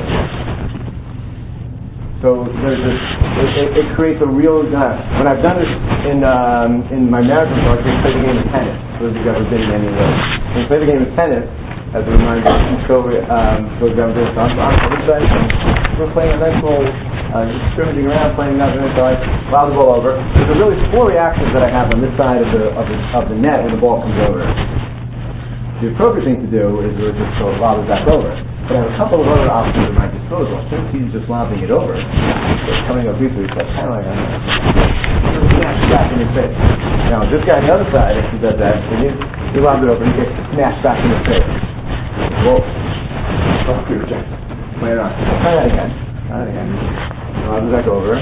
S2: so there's this, it, it, it creates a real, uh, when I've done this in um, in my marriage talk, they play the game of tennis. Those of you who have ever been in any of those. When you play the game of tennis, as a reminder, each go, um, goes down this, on, on this side, we're playing a nice little, uh, scrimmaging around, playing another side, allow the ball over. There's really four reactions that I have on this side of the, of the, of the net when the ball comes over. The appropriate thing to do is really just to lob it back over. But I have a couple of other options at my disposal. Since he's just lobbing it over, it's coming up easily, so it's kind of like, I don't know, smash back in your face. Now, this guy on the other side, if he does that, then you, you lob it over and he gets smashed back in your face. Whoa. Oh, good job. Play it on. Try that again. Try that again. Lob it back over.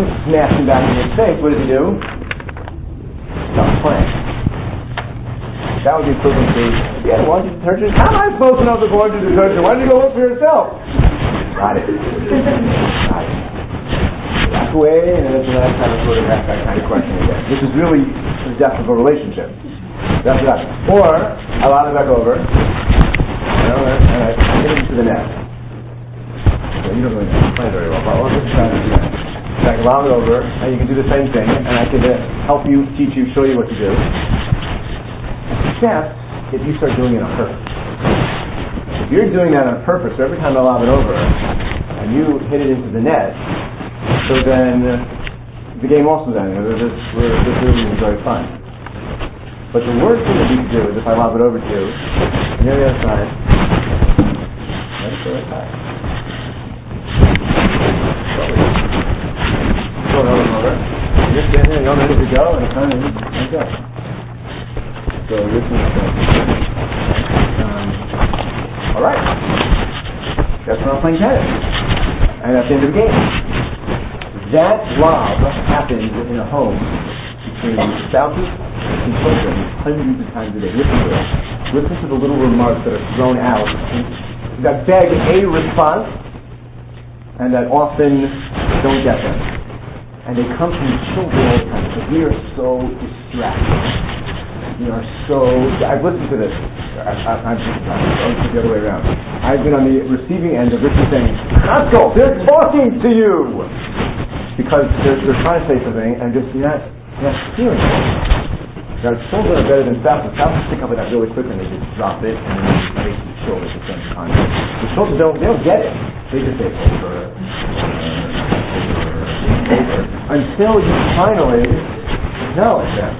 S2: Smashing back in your face. What does he do? Stop playing. That would be equivalent to, yeah, laundry detergent. How am I supposed to know the laundry detergent? Why don't you go look for yourself? Got it. Got it. Back away, and then it's another kind of sort of that, that kind of question again. This is really the depth of a relationship. That's that. Or, I allow it back over, you know, and I hit it into the net. So you don't really play very well, but I'll just try to do that. So I can allow it over, and you can do the same thing, and I can uh, help you, teach you, show you what to do. Except if you start doing it on purpose. If you're doing that on purpose, so every time I lob it over, and you hit it into the net, so then uh, the game also then, this, we're, this really is very fun. But the worst thing that you can do is if I lob it over to you, and you're on the other side, let it go right back. Throw it over. You're standing there, you're ready to go, and it's time to go. So this is um, all right. That's when I'm playing tennis. And that's the end of the game. That lob happens in a home between spouses and children hundreds of times a day. Listen to it. Listen to the little remarks that are thrown out that beg a response and that often don't get them. And they come from children all the time because we are so distracted. We are so... I've listened to this. I, I, I'm just the other way around. I've been on the receiving end of Richard saying, Haskell, they're talking to you! Because they're, they're trying to say something and just you're not, you're not hearing it. Now, children are better than spouses. Spouses pick up on that really quick and they just drop it and then they face the shoulder at the same time. The children don't, they don't get it. They just say, over, over, over, until you finally acknowledge them.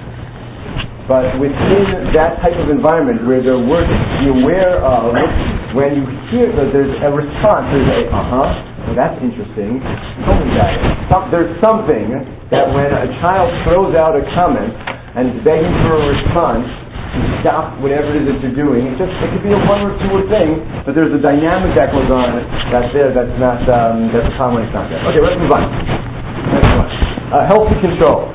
S2: But within that type of environment where they're worth be aware of, when you hear that there's a response, there's a, uh-huh, well, that's interesting, tell me that. There's something that when a child throws out a comment and is begging for a response, to stop whatever it is that you're doing, it just it could be a one or two word thing, but there's a dynamic that goes on that's there that's not, um, that's a common when it's not there. Okay, let's move on. Next one. Uh, healthy control.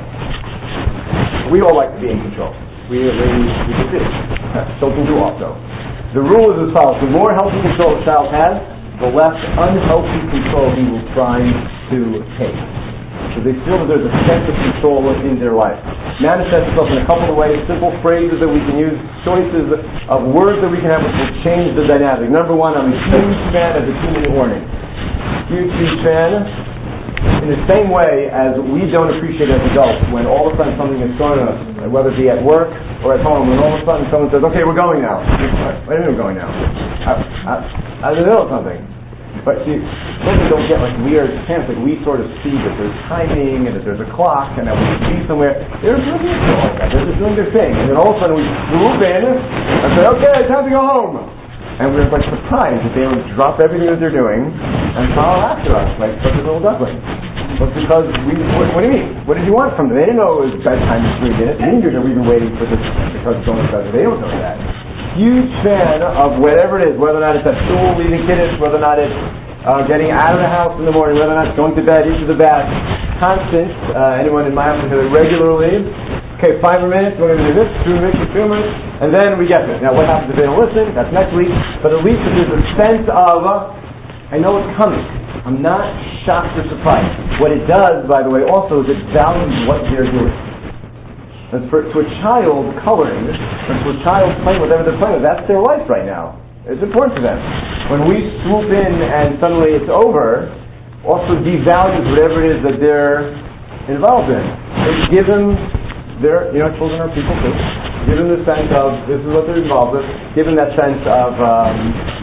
S2: We all like to be in control. We, we, we can see. Children do also. The rule is as follows. The more healthy control a child has, the less unhealthy control he will try to take. So they feel that there's a sense of control in their life. Manifests itself in a couple of ways. Simple phrases that we can use. Choices of words that we can have which will change the dynamic. Number one, I'm a huge fan of the two-minute warning. Huge, huge fan. In the same way as we don't appreciate as adults when all of a sudden something is thrown at us, whether it be at work or at home, when all of a sudden someone says, okay, we're going now. Wait a minute, we're going now. I, I, I'm in the middle of something. But see, children don't get like weird chance. Like we sort of see that there's timing and that there's a clock and that we can be somewhere. They're doing like that. They're just doing their thing. And then all of a sudden we swoop in and say, okay, it's time to go home. And we're like surprised that they don't drop everything that they're doing and follow after us like such a little duckling. But because we, what, what do you mean? What did you want from them? They didn't know it was bedtime in three minutes. They knew we've been waiting for this because it's going to bedtime. They don't know that. Huge fan of whatever it is, whether or not it's at school, leaving kiddos, whether or not it's uh, getting out of the house in the morning, whether or not it's going to bed, into the bath. Constant. Uh, anyone in my office does it regularly. Okay, five more minutes, we're going to do this, two minutes, two minutes, and then we get it. Now what happens if they don't listen? That's next week. But at least if there's a sense of, uh, I know it's coming. I'm not shocked or surprised. What it does, by the way, also is it values what they're doing. And for, to a child coloring, and to a child playing whatever they're playing with, that's their life right now. It's important to them. When we swoop in and suddenly it's over, also devalues whatever it is that they're involved in. They give them They're, you know, children are people too. Give them the sense of this is what they're involved with. Give them that sense of um,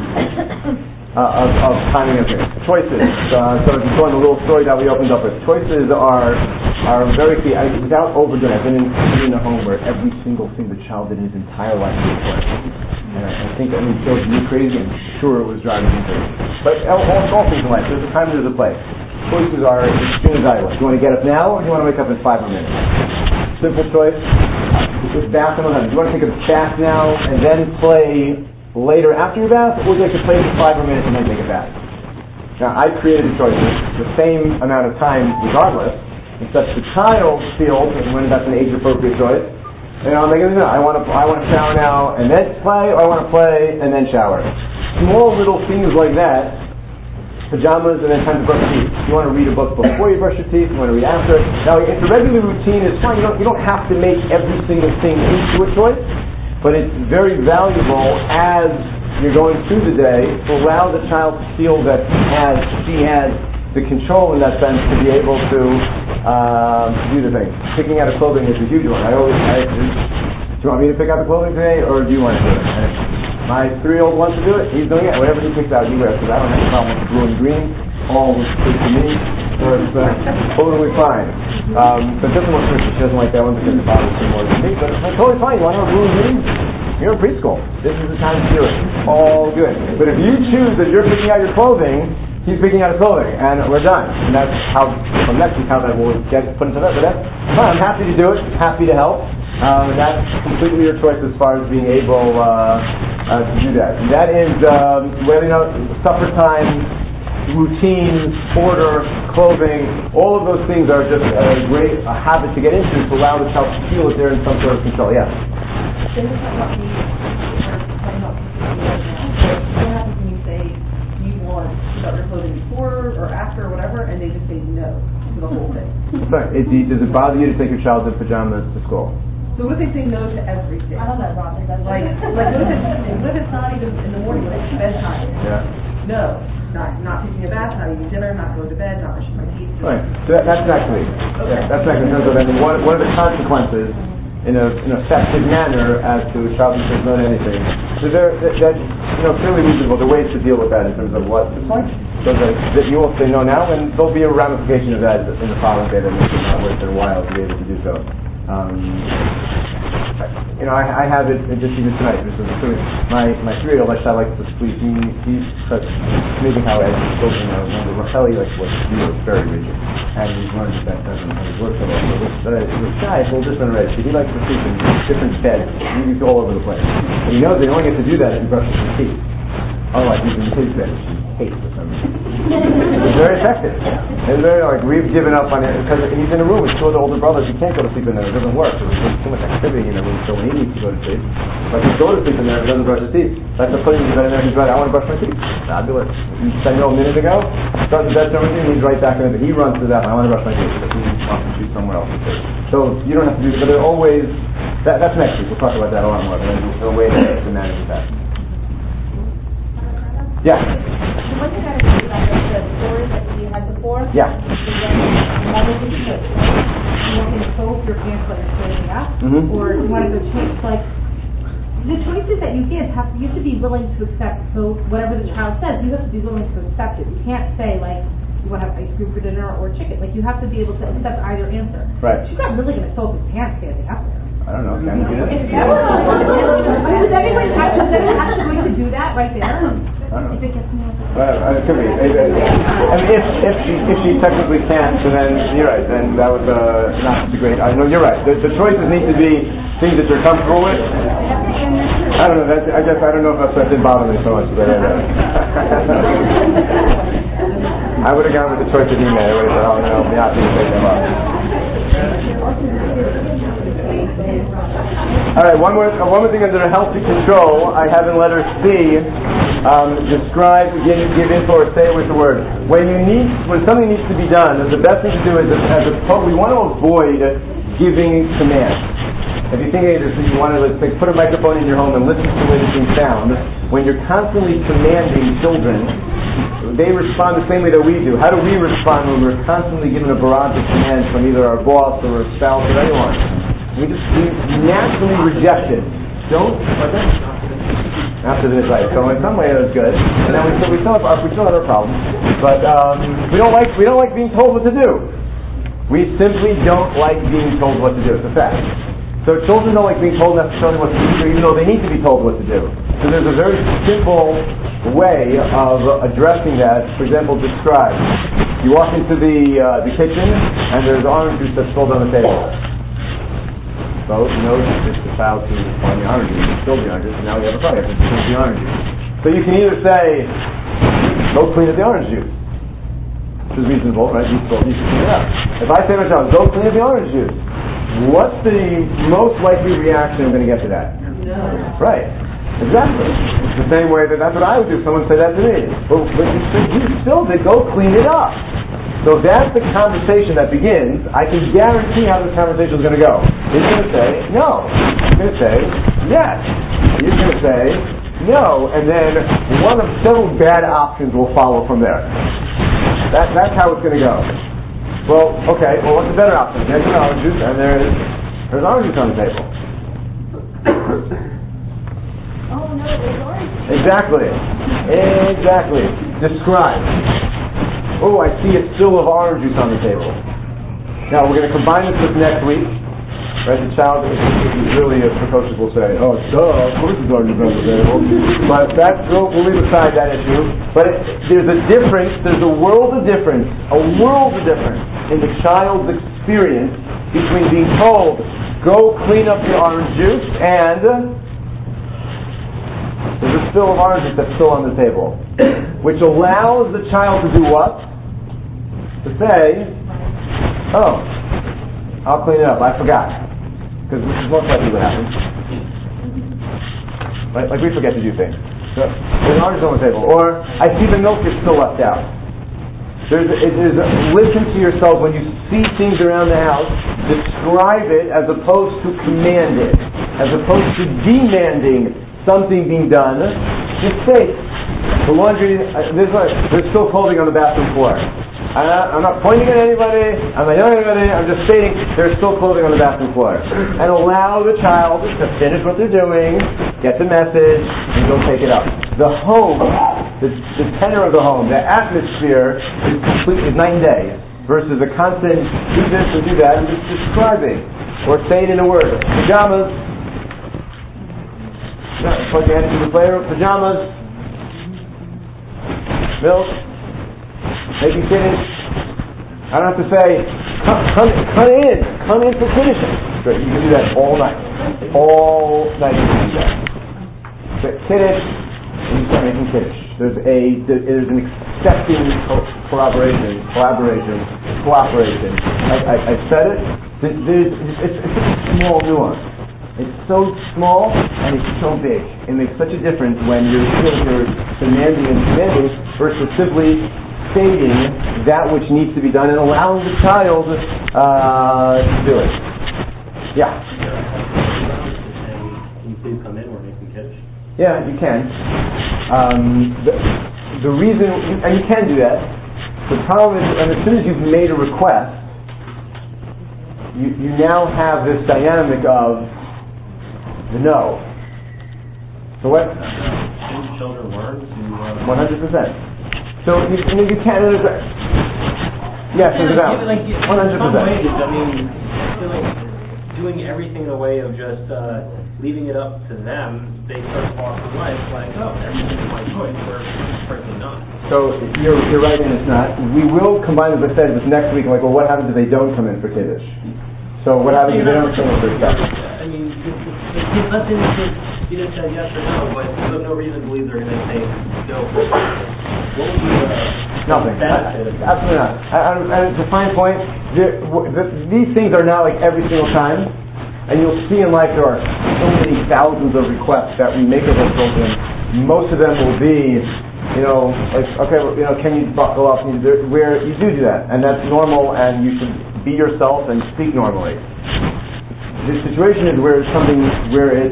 S2: uh, of, of timing of things. Choices. Uh, so if you saw in the little story that we opened up with, choices are are very key. I, without overdoing, I've been in, in a home where every single thing the child did in his entire life was choice. And I, I think I mean, it drove me crazy. I'm sure it was driving me crazy. But all, all things in life, there's a time, there's a place. Choices are extremely valuable. Do you want to get up now, or do you want to wake up in five more minutes? Simple choice. Just bath on the Do you want to take a bath now and then play later after your bath, or would you like to play for five more minutes and then take a bath? Now, I created the choices the same amount of time regardless, except the child feels, and when that's an age-appropriate choice, You know, I'm like, no, I want to, I want to shower now and then play, or I want to play and then shower. Small little things like that, pajamas and then time to brush your teeth. You want to read a book before you brush your teeth, you want to read after. Now, if the regular routine is fine, you don't, you don't have to make every single thing into a choice, but it's very valuable as you're going through the day to allow the child to feel that he has, she has the control in that sense to be able to um, do the thing. Picking out of clothing is a huge one. I always, I, do you want me to pick out the clothing today, or do you want to do it? And my three-year-old wants to do it. He's doing it. Whatever he picks out, he wears. Because I don't have a problem with blue and green. All looks good to me. So it's uh, totally fine. Um, but doesn't want to. She doesn't like that one because it bothers her more than me. But it's totally fine. You want to have blue and green? You're in preschool. This is the time to do it. All good. But if you choose that you're picking out your clothing, he's picking out his clothing, and we're done. And that's how, from next week, how that will get put into that. But that's fine. I'm happy to do it. Happy to help. Um, and that's completely your choice as far as being able uh, uh, to do that. And that is, um, whether you know, supper time, routines, order, clothing, all of those things are just a great a habit to get into to allow the child to feel that they're in some sort of control. Yes?
S3: Then it's not about me, or talking about right now. What happens when you say you want to start your clothing before or after or whatever, and they just say no to the whole thing?
S2: Sorry, it, does it bother you to take your child in pajamas to school?
S3: So what if they say no to everything?
S4: I don't know, Rob, that's
S3: Like, like what if it's, what if it's not even in the morning, like it's bedtime?
S2: Yeah.
S3: No, not not taking a bath, not eating dinner, not going to bed, not brushing my teeth.
S2: Right. So that, that's actually,
S3: Okay.
S2: yeah, that's actually in terms of then what, what are the consequences in a in an effective manner as to a child who says no to anything. So there, that, that's you know fairly reasonable. There are ways to deal with that in terms of what it's like. So that, that you will say no now, and there'll be a ramification of that in the following day that makes it not worth their while to be able to do so. Um, you know, I, I have it, it just even tonight. This is true. My my three-year-old, I like to sleep. He he's such amazing how as children know. When Racheli like was he was very rigid, and he's learned that doesn't and he's worked a lot. But with Sky, it's a little different already. He likes to sleep in different beds. He's all over the place. And he knows they only get to do that if he brushes his teeth. Otherwise, he's in his bed. Hates for some reason. It's very effective. It's very like we've given up on it because he's in a room with two other older brothers. He can't go to sleep in there. It doesn't work. There's too much activity in the room. So when he needs to go to sleep, like he go to sleep in there, he doesn't brush his teeth. Like the putting him in there, he's right. I want to brush my teeth. I'll do it. You said no a minute ago. Start the bed and everything. He's right back in it. He runs to that. I want to brush my teeth because he wants to sleep somewhere else. So you don't have to do that. But they're always that, that's next week. We'll talk about that a lot more. But there's a way to manage that. Yeah.
S4: The one thing I was thinking about was the story that we had before.
S2: Yeah.
S4: The mother was choice, right? You want me to soap your pants while you're standing up,
S2: Mm-hmm.
S4: or you want to go choice like the choices that you give have you have to be willing to accept. So whatever the child says, you have to be willing to accept it. You can't say like you want to have ice cream for dinner or chicken. Like you have to be able to accept either answer.
S2: Right.
S4: She's not really going to soap his pants standing up there.
S2: I don't know. Can you do that?
S4: Is anyone actually going to do that right there?
S2: I don't know.
S4: If it gets me
S2: Well, uh, it could be. I mean, if if she, if she technically can't, so then you're right. Then that was uh, not such a great. I know you're right. The, the choices need to be things that you're comfortable with. I don't know. That's, I guess I don't know if that didn't bother me so much. But, uh, I would have gone with the choice of email. I would have said, "Oh no, I'm not going to take them up." All right, one more, one more thing under healthy control. I have in letter C, um, describe, give, give info, or say it with the word. When you need, when something needs to be done, the best thing to do is, as a we want to avoid giving commands. If you think of it, you want to let's say, put a microphone in your home and listen to the way the thing sounds. When you're constantly commanding children, they respond the same way that we do. How do we respond when we're constantly given a barrage of commands from either our boss or a spouse or anyone? We just we naturally reject it. Don't like that. After this, right? So in some way, it was good. And then we still we still have our, we still have our problems, but um, we don't like we don't like being told what to do. We simply don't like being told what to do. It's a fact. So children don't like being told necessarily what to do, even though they need to be told what to do. So there's a very simple way of addressing that. For example, describe. You walk into the uh, the kitchen and there's orange juice that's spilled on the table. So you know it's the child who on the orange juice, spilled the orange juice, and now we have a fight. It's the orange juice. So you can either say, "Go clean up the orange juice," which is reasonable, right? You, you can clean it up. If I say to my child, "Go clean up the orange juice," what's the most likely reaction I'm going to get to that?
S3: No.
S2: Right. Exactly. It's the same way that that's what I would do if someone said that to me. But, but you, you still did go clean it up. So that's the conversation that begins. I can guarantee how this conversation is going to go. He's going to say, no. He's going to say, yes. He's going to say, no. And then one of several bad options will follow from there. That, that's how it's going to go. Well, okay, well what's the better option? There's an orange juice and there's, there's orange juice on the table.
S3: Oh no, there's orange.
S2: Exactly. Exactly. Describe. Oh, I see a still of orange juice on the table. Now, we're going to combine this with next week. Right? The child is really a precocious will say, oh, duh, of course it's orange juice on the table. But that's, we'll, we'll leave aside that issue. But it, there's a difference, there's a world of difference, a world of difference in the child's experience between being told, go clean up the orange juice, and there's a still of orange juice that's still on the table. Which allows the child to do what? To say, oh, I'll clean it up, I forgot. Because this is most likely what happens. Like, like we forget to do things. So, there's orange on the table. Or, I see the milk is still left out. There's, it is, listen to yourself when you see things around the house, describe it as opposed to command it. As opposed to demanding something being done. Just say, the laundry, uh, there's, like, there's still clothing on the bathroom floor. I'm not, I'm not pointing at anybody, I'm not yelling at anybody, I'm just stating there's still clothing on the bathroom floor. And allow the child to finish what they're doing, get the message, and go take it up. The home, the, the tenor of the home, the atmosphere is completely night and day versus a constant do this and do that and just describing. Or say it in a word. Pajamas. Plug your hand into the player. Pajamas. Milk. Making finish. I don't have to say, come, come, come in, come in for finishing. Great. You can do that all night. All night you can do that. So, finish, and you start making finish. There's a, there's an accepting co- corroboration, collaboration, cooperation. I, I, I said it. There's, it's, it's such a small nuance. It's so small and it's so big. It makes such a difference when you're feeling you're demanding and demanding versus simply stating that which needs to be done and allowing the child uh, to do it. Yeah.
S5: Can you please come in? We're making kiddush.
S2: Yeah, you can. Um, the, the reason, and you can do that. The problem is, and as soon as you've made a request, you, you now have this dynamic of the no. So what?
S5: Shouldn't children learn to?
S2: One hundred percent. So you, I mean, you can't. Yes, there's a balance. One hundred percent.
S5: I mean, I feel like doing everything in a way of just uh, leaving it up to them. They start to walk through life like, oh, everything's my choice. Where frankly not.
S2: So you're you're right, and it's not. We will combine, as I said, this next week. Like, well, what happens if they don't come in for kiddush? So what happens if they don't come in for stuff?
S5: I mean, let's say the kids either said yes or no, but you have no reason to believe they're going to say no. What would be the
S2: Nothing.
S5: benefit?
S2: I, absolutely not. I, I, and it's a fine point. The, the, these things are not like every single time, and you'll see in life there are so many thousands of requests that we make of our children. Most of them will be, you know, like, okay, you know, can you buckle up? And you, where you do do that, and that's normal, and you should be yourself and speak normally. The situation is where it's something where it's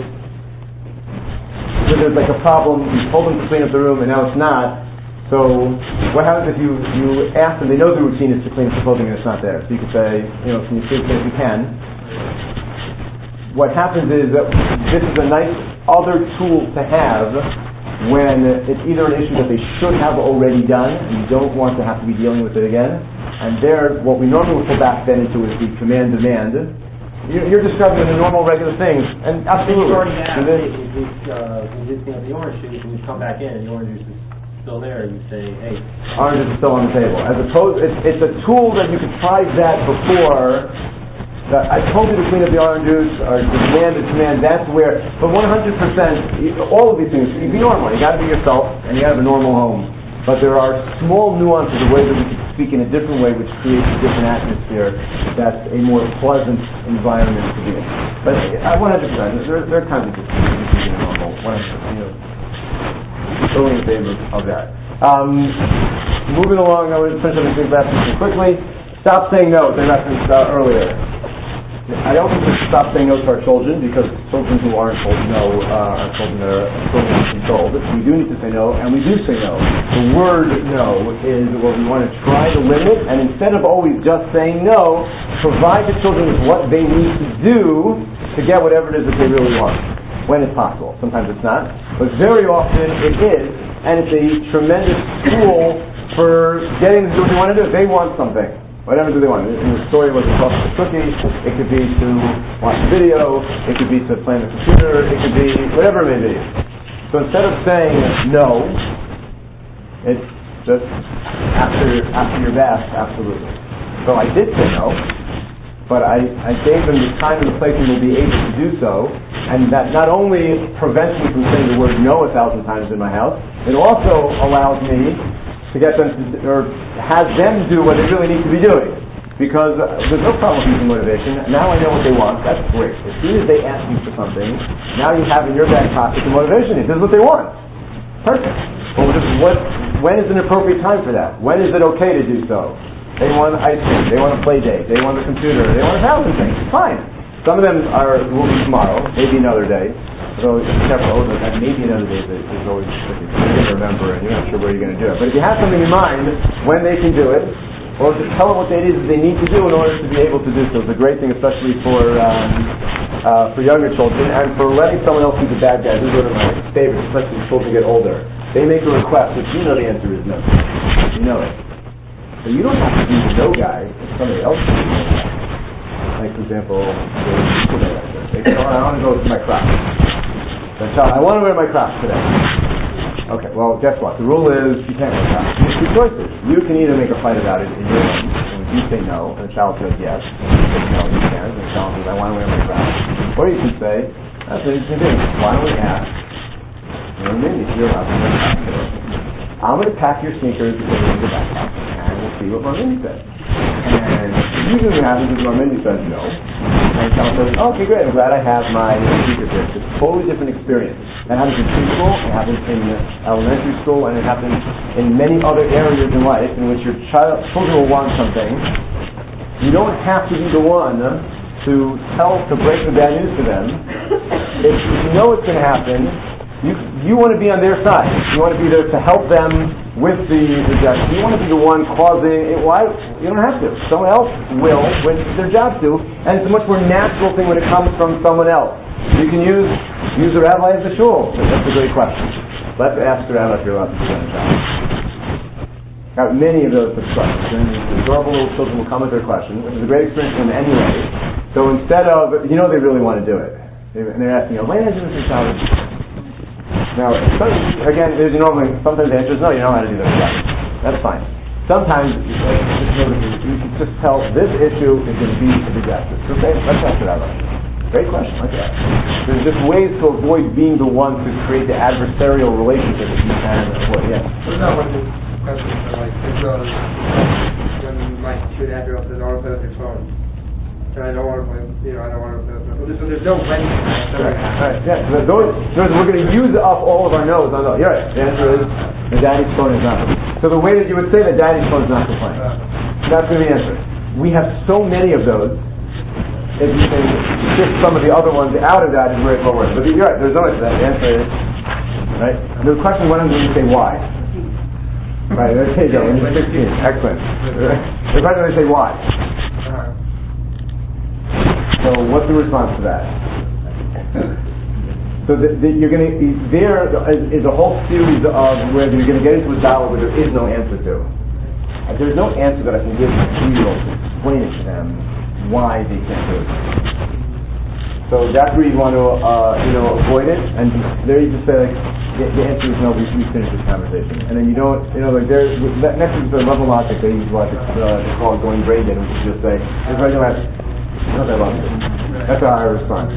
S2: where there's like a problem. You told them to clean up the room, and now it's not. So what happens if you you ask them? They know the routine is to clean up the clothing, and it's not there. So you could say, you know, can you please clean if you can? What happens is that this is a nice other tool to have when it's either an issue that they should have already done, and you don't want to have to be dealing with it again. And there, what we normally would pull back then into is the command demand. You're, you're describing the normal, regular things, and absolutely.
S5: If you uh, you just clean up the orange juice and you come back in and the orange juice is still there, you say, hey.
S2: Orange juice is still on the table. As opposed, it's, it's a tool that you could try that before. Uh, I told you to clean up the orange juice, or to demand to command. That's where, but one hundred percent, all of these things, you be normal. You got to be yourself, and you got to have a normal home. But there are small nuances of ways that we can speak in a different way, which creates a different atmosphere that's a more pleasant environment to be in. But I one hundred percent, there, there are times it's just normal, one hundred percent, you know, totally in favor of that. Um, moving along, I would finish up this lesson quickly. Stop saying no, as I referenced uh, earlier. I don't think we should stop saying no to our children, because children who aren't told no uh, are children that are still being controlled. We do need to say no, and we do say no. The word no is what we want to try to limit, and instead of always just saying no, provide the children with what they need to do to get whatever it is that they really want, when it's possible. Sometimes it's not, but very often it is, and it's a tremendous tool for getting them to do what they want to do. They want something. Whatever do they want. In the story was to talk to the cookie, it could be to watch a video, it could be to play on the computer, it could be whatever it may be. So instead of saying no, it's just after after your best, absolutely. So I did say no, but I, I gave them the time and the place and will be able to do so, and that not only prevents me from saying the word no a thousand times in my house, it also allows me to get them to, or has them do what they really need to be doing. Because uh, there's no problem with using motivation. Now I know what they want. That's great. As soon as they ask you for something, now you have in your back pocket the motivation. This is what they want. Perfect. Well, just what, when is an appropriate time for that? When is it okay to do so? They want ice cream. They want a play date. They want a computer. They want a thousand things. Fine. Some of them are will be tomorrow, maybe another day. So it's careful, oh, that maybe another day is, is always tricky. You're going to remember and you're not sure where you're going to do it. But if you have something in mind, when they can do it, or just tell them what it is they need to do in order to be able to do so. It's a great thing, especially for um, uh, for younger children, and for letting someone else be the bad guy. This is one of my favorites, especially as children get older. They make a request, which you know the answer is no. You know it. So you don't have to be the no guy if somebody else can be the no guy. Like, for example, they say, oh, I want to go to my crops. So I want to wear my crops today. Okay, well, guess what? The rule is you can't wear crops. You have two choices. You can either make a fight about it in your own, and you say no, and the child says yes, and you say no, you can't, and the child says, I want to wear my crops. Or you can say, that's what you can do. Why don't we ask, you know, maybe if you're allowed to wear crops today, I'm going to pack your sneakers and put them in your backpack, and we'll see what Marmini says. And usually what happens is Marmini says no, and the child says, oh, okay, great, I'm glad I have my sneakers here. It's a totally different experience. That happens in preschool, it happens in elementary school, and it happens in many other areas in life in which your child, children will want something. You don't have to be the one to tell, to break the bad news to them. If, if you know it's going to happen, you you want to be on their side. You want to be there to help them with the rejection. You want to be the one causing it. Why? You don't have to. Someone else will when it's their job to, and it's a much more natural thing when it comes from someone else. You can use use the rabbi as the shul. That's a great question. Let's ask the rabbi if you're allowed to present a child. Now, many of those questions, and the adorable little children will come with their question, which is a great experience for them anyway. So instead of, you know, they really want to do it, and they're asking, "When is this a child?" Now, some, again, there's normally sometimes the answer is no. You know how to do that. That's fine. Sometimes you can just tell this issue is going to be a disaster. So okay, let's ask the rabbi. Great question. Let's ask. There's just ways to avoid being the one to create the adversarial relationship that you can avoid. Yes.
S6: What about when the questions are like, when my two and a half year old says, I want to play with your phone. And I don't want to play, you know, I don't want to play with my phone. So there's no when.
S2: Right. Right. Yeah. So those, those, we're going to use up all of our no's on those. You're right. The answer is the daddy's phone is not for playing. So the way that you would say that daddy's phone is not for playing. That's going to be the answer. We have so many of those. If you can shift some of the other ones out of that is where it's more work. But you're right. There's no answer to that. The answer is right. The question one is when you say why. Right. There you go. When you're sixteen. Excellent. The question when you say why. So what's the response to that? So the, the, you're going to there is, is a whole series of where you're going to get into a dialogue where there is no answer to. And there's no answer that I can give to two-year-olds to explain it to them why they can't do it. So that's where you want to uh, you know avoid it, and there you just say like the, the answer is no. We we finish this conversation, and then you don't you know like there next to the level logic they use what it's, uh, it's called going brain dead, which is just say there's no answer. Not that long. That's how I respond.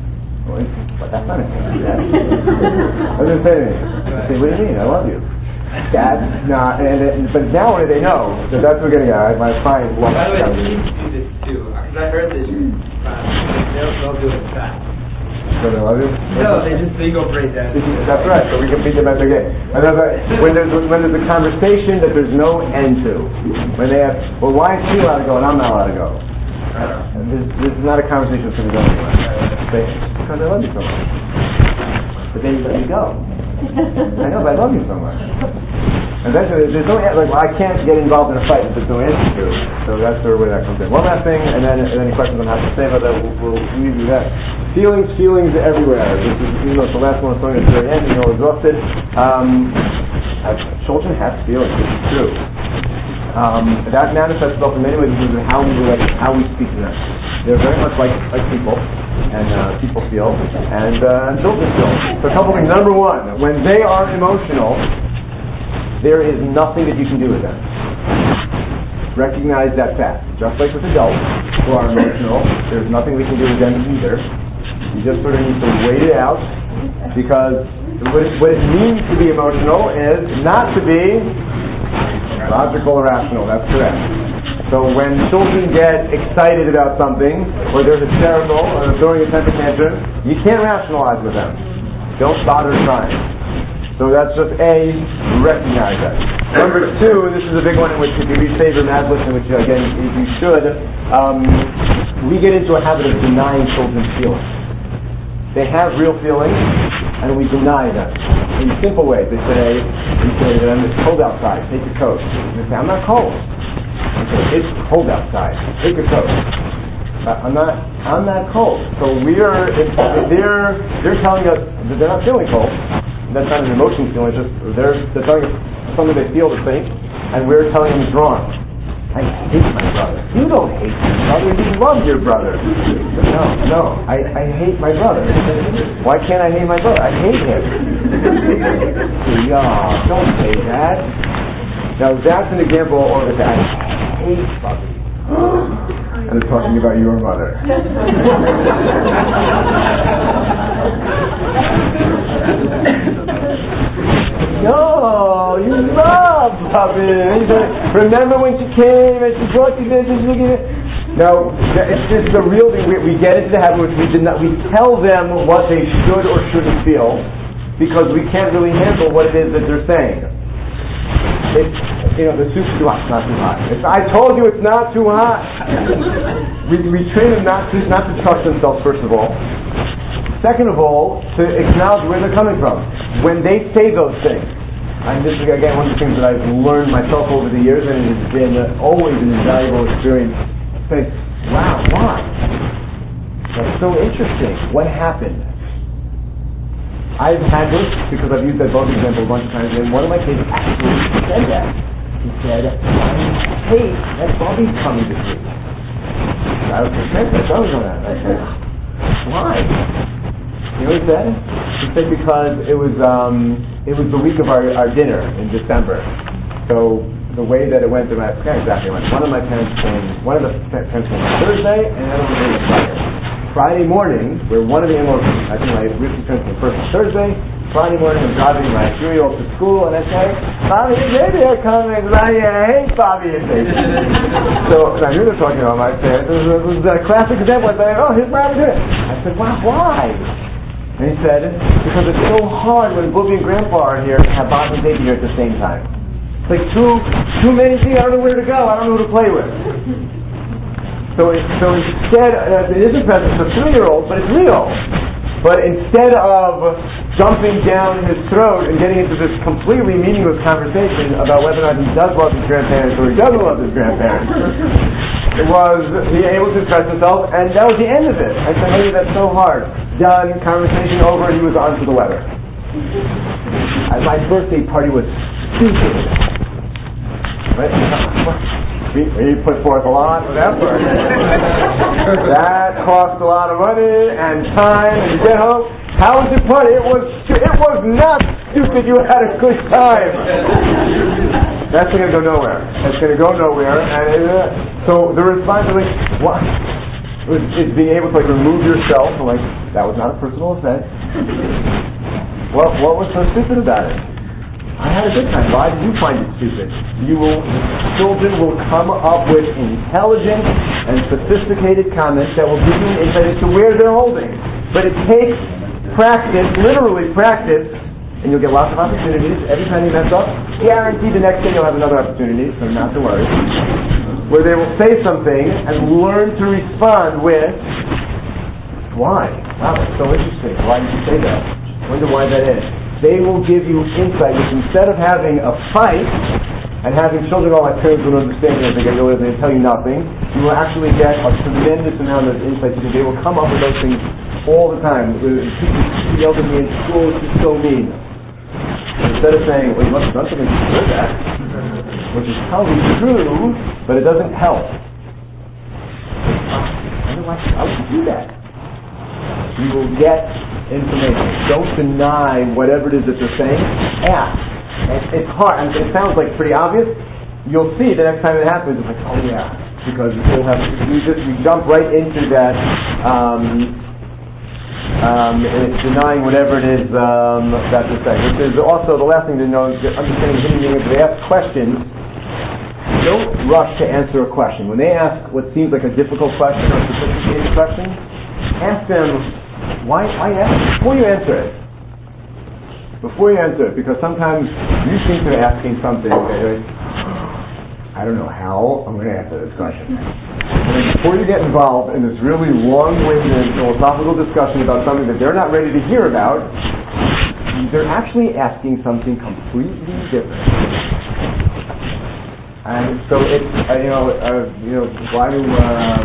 S2: Well, but that's not an answer. I was going to say to me, I say, what do you mean? I love you. That's not, and it, but now they know that that's what we're getting at. My client loves
S6: By the way,
S2: that.
S6: teens do this too. Because I heard this, uh, they'll, they'll do it fast.
S2: So they love you?
S6: No, they just, they go break that.
S2: That's right, so we can beat them at their game. Another, when there's, when there's a conversation that there's no end to, when they ask, well, why is she allowed to go and I'm not allowed to go? And this, this is not a conversation that's going to go anywhere. They, because I love you so much. But then you let me go. I know, but I love you so much. And that's, there's no, like, well, I can't get involved in a fight that there's no answer to. So that's sort of where that comes in. One last thing, and then, and then any questions on how to say about that, we'll, we'll leave you that. Feelings, feelings everywhere. This is, you know, it's the last one I'm throwing at the very end, you know, exhausted. Um, uh, children have feelings, this is true. Um, that manifests itself in many ways in terms of how we relate, how we speak to them. They're very much like, like people, and uh, people feel, and, uh, and children feel. So a couple things. Number one, when they are emotional, there is nothing that you can do with them. Recognize that fact. Just like with adults who are emotional, there's nothing we can do with them either. You just sort of need to wait it out, because what it, what it means to be emotional is not to be logical or rational. That's correct. So when children get excited about something, or they're hysterical, or they're throwing a temper tantrum, you can't rationalize with them. Don't bother trying. So that's just A, recognize that. Number two, this is a big one in which if you read Favor Madison, which again you should, um, we get into a habit of denying children's feelings. They have real feelings, and we deny them. In simple ways, they say, we say to them, it's cold outside, take your coat. And they say, I'm not cold. I say, it's cold outside, take your coat. Uh, I'm not, I'm not cold. So we're, they're, they're telling us that they're not feeling cold. That's not an emotion feeling, it's just they're, they're telling us something they feel to think, and we're telling them it's wrong. I hate my brother. You don't hate your brother, you love your brother. No, no, I, I hate my brother. Why can't I hate my brother? I hate him. Yeah, don't say that. Now that's an example of I hate Bobby. And it's talking about your mother. No, you love Bobby. Remember when she came and she brought you this and she gave it. No, it's just the real thing. We, we get into the habit which we did not. We tell them what they should or shouldn't feel because we can't really handle what it is that they're saying. It's, you know, the soup's too hot. It's not too hot. It's, I told you it's not too hot. we we train them not to not to trust themselves first of all. Second of all, to acknowledge where they're coming from. When they say those things, and this is again one of the things that I've learned myself over the years, and it has been always an invaluable experience. Say, wow, why? That's so interesting. What happened? I've had this because I've used that both example a bunch of times, and one of my kids actually said that. He said, I hate that Bobby's coming to see. I was like, that's what I was on that. I said, why? You know what he said? He said because it was um, it was the week of our, our dinner in December. So the way that it went, I forgot exactly when. One of my parents came, one of the parents came on Thursday, and the other one came on Friday. Friday morning, where one of the in-laws, I think my recent parents came first on Thursday. Friday morning, I'm driving my three-year-old to school, and I say, Bobby and Baby are coming. I hate Bobby and Baby. So I knew they were talking about my parents. It was, it was a classic example. I said, oh, here's Bobby doing it. I said, wow, why? And he said, because it's so hard when Bobby and Grandpa are here to have Bobby and Baby here at the same time. It's like too too many things. I don't know where to go. I don't know who to play with. So, it, so instead, uh, it isn't present for three-year-olds, but it's real. But instead of jumping down his throat and getting into this completely meaningless conversation about whether or not he does love his grandparents or he doesn't love his grandparents, it was he able to express himself, and that was the end of it. I said, hey, that's so hard. Done, conversation over, he was on to the weather. And my birthday party was stupid. Right? We, we put forth a lot of effort. That cost a lot of money and time, and you get home. How was your party? It was it was not stupid. You had a good time. That's going to go nowhere. That's going to go nowhere. And it, uh, so the responsibility, what, is being able to like remove yourself from like that was not a personal offense. What what was so stupid about it? I had a good time. Why did you find it stupid? You will, children will come up with intelligent and sophisticated comments that will give you an insight into where they're holding. But it takes practice, literally practice, and you'll get lots of opportunities. Every time you mess up, guaranteed the next day you'll have another opportunity, so not to worry. Where they will say something and learn to respond with, why? Wow, that's so interesting. Why did you say that? Wonder why that is. They will give you insight, which instead of having a fight and having children, all my parents don't understand it, they get away with it, they tell you nothing, you will actually get a tremendous amount of insight because they will come up with those things all the time. People yelled at me in school, she's so mean. Instead of saying, well, you must have done something to deserve that, which is probably true, but it doesn't help. I don't know why I would do that. You will get information. Don't deny whatever it is that they're saying. Ask. It's hard. I mean, it sounds like pretty obvious. You'll see the next time it happens, it's like, oh yeah, because you'll have you just you jump right into that. Um, um, it's denying whatever it is um, that they're saying. Which is also the last thing to know is understanding human beings. They ask questions. Don't rush to answer a question. When they ask what seems like a difficult question or a sophisticated question, ask them. Why, why ask? Before you answer it. Before you answer it, because sometimes you think they're asking something, okay, I don't know how I'm going to answer this question. And then before you get involved in this really long-winded philosophical discussion about something that they're not ready to hear about, they're actually asking something completely different. And so it's, uh, you know, uh, you know, why do, um,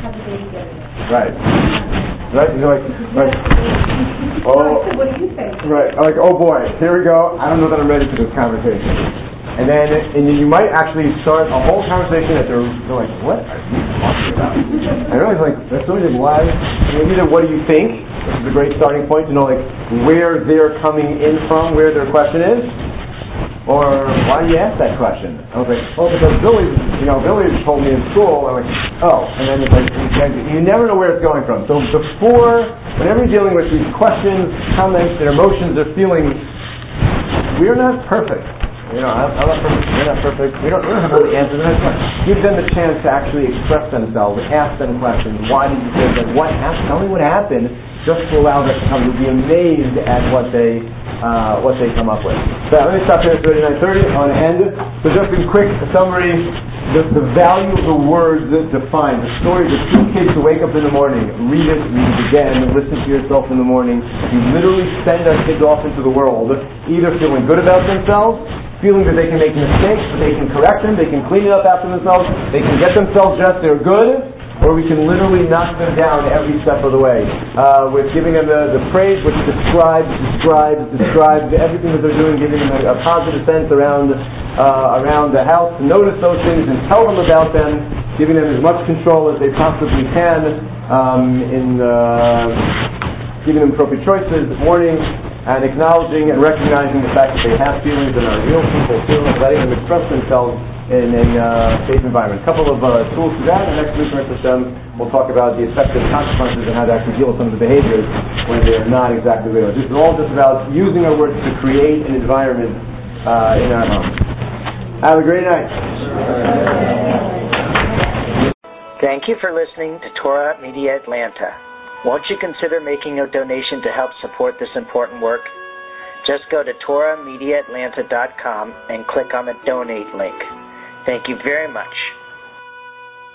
S2: right. Right, you're like, right. Oh,
S4: what do you think?
S2: Right, like, oh boy, here we go. I don't know that I'm ready for this conversation. And then, and you might actually start a whole conversation that they're, they're like, what are you talking about? And everybody's like, that's so why? You know, either what do you think, which is a great starting point to know like where they're coming in from, where their question is, or why do you ask that question? I was like, oh, because Billy, you know, Billy told me in school. I'm like, oh, and then it's like, you never know where it's going from. So before, whenever you're dealing with these questions, comments, and emotions or feelings, we're not perfect. You know, I'm, I'm not perfect. We're not perfect. We don't, we don't have all the answers. Give them the chance to actually express themselves. Ask them questions. Why did you say that? What happened? Tell me what happened. Just to allow them to come. You'll be amazed at what they uh, what they come up with. So let me stop here at thirty-nine thirty. I want to end it. So just in quick summary, the, the value of the words defined. The story of the two kids who wake up in the morning, read it, read it again, listen to yourself in the morning. You literally send our kids off into the world, either feeling good about themselves, feeling that they can make mistakes, that they can correct them, they can clean it up after themselves, they can get themselves dressed, they're good, or we can literally knock them down every step of the way. Uh, with giving them the, the praise which describes, describes, describes everything that they're doing, giving them a, a positive sense around uh, around the house. Notice those things and tell them about them, giving them as much control as they possibly can, um, in uh, giving them appropriate choices, warning, and acknowledging and recognizing the fact that they have feelings and are real people, feelings, letting them express themselves in a uh, safe environment. A couple of uh, tools to that, and next week we'll talk about the effective consequences and how to actually deal with some of the behaviors when they're not exactly the way. This is all just about using our words to create an environment uh, in our home. Have a great night.
S1: Thank you for listening to Torah Media Atlanta. Won't you consider making a donation to help support this important work? Just go to Torah Media Atlanta dot com and click on the donate link. Thank you very much.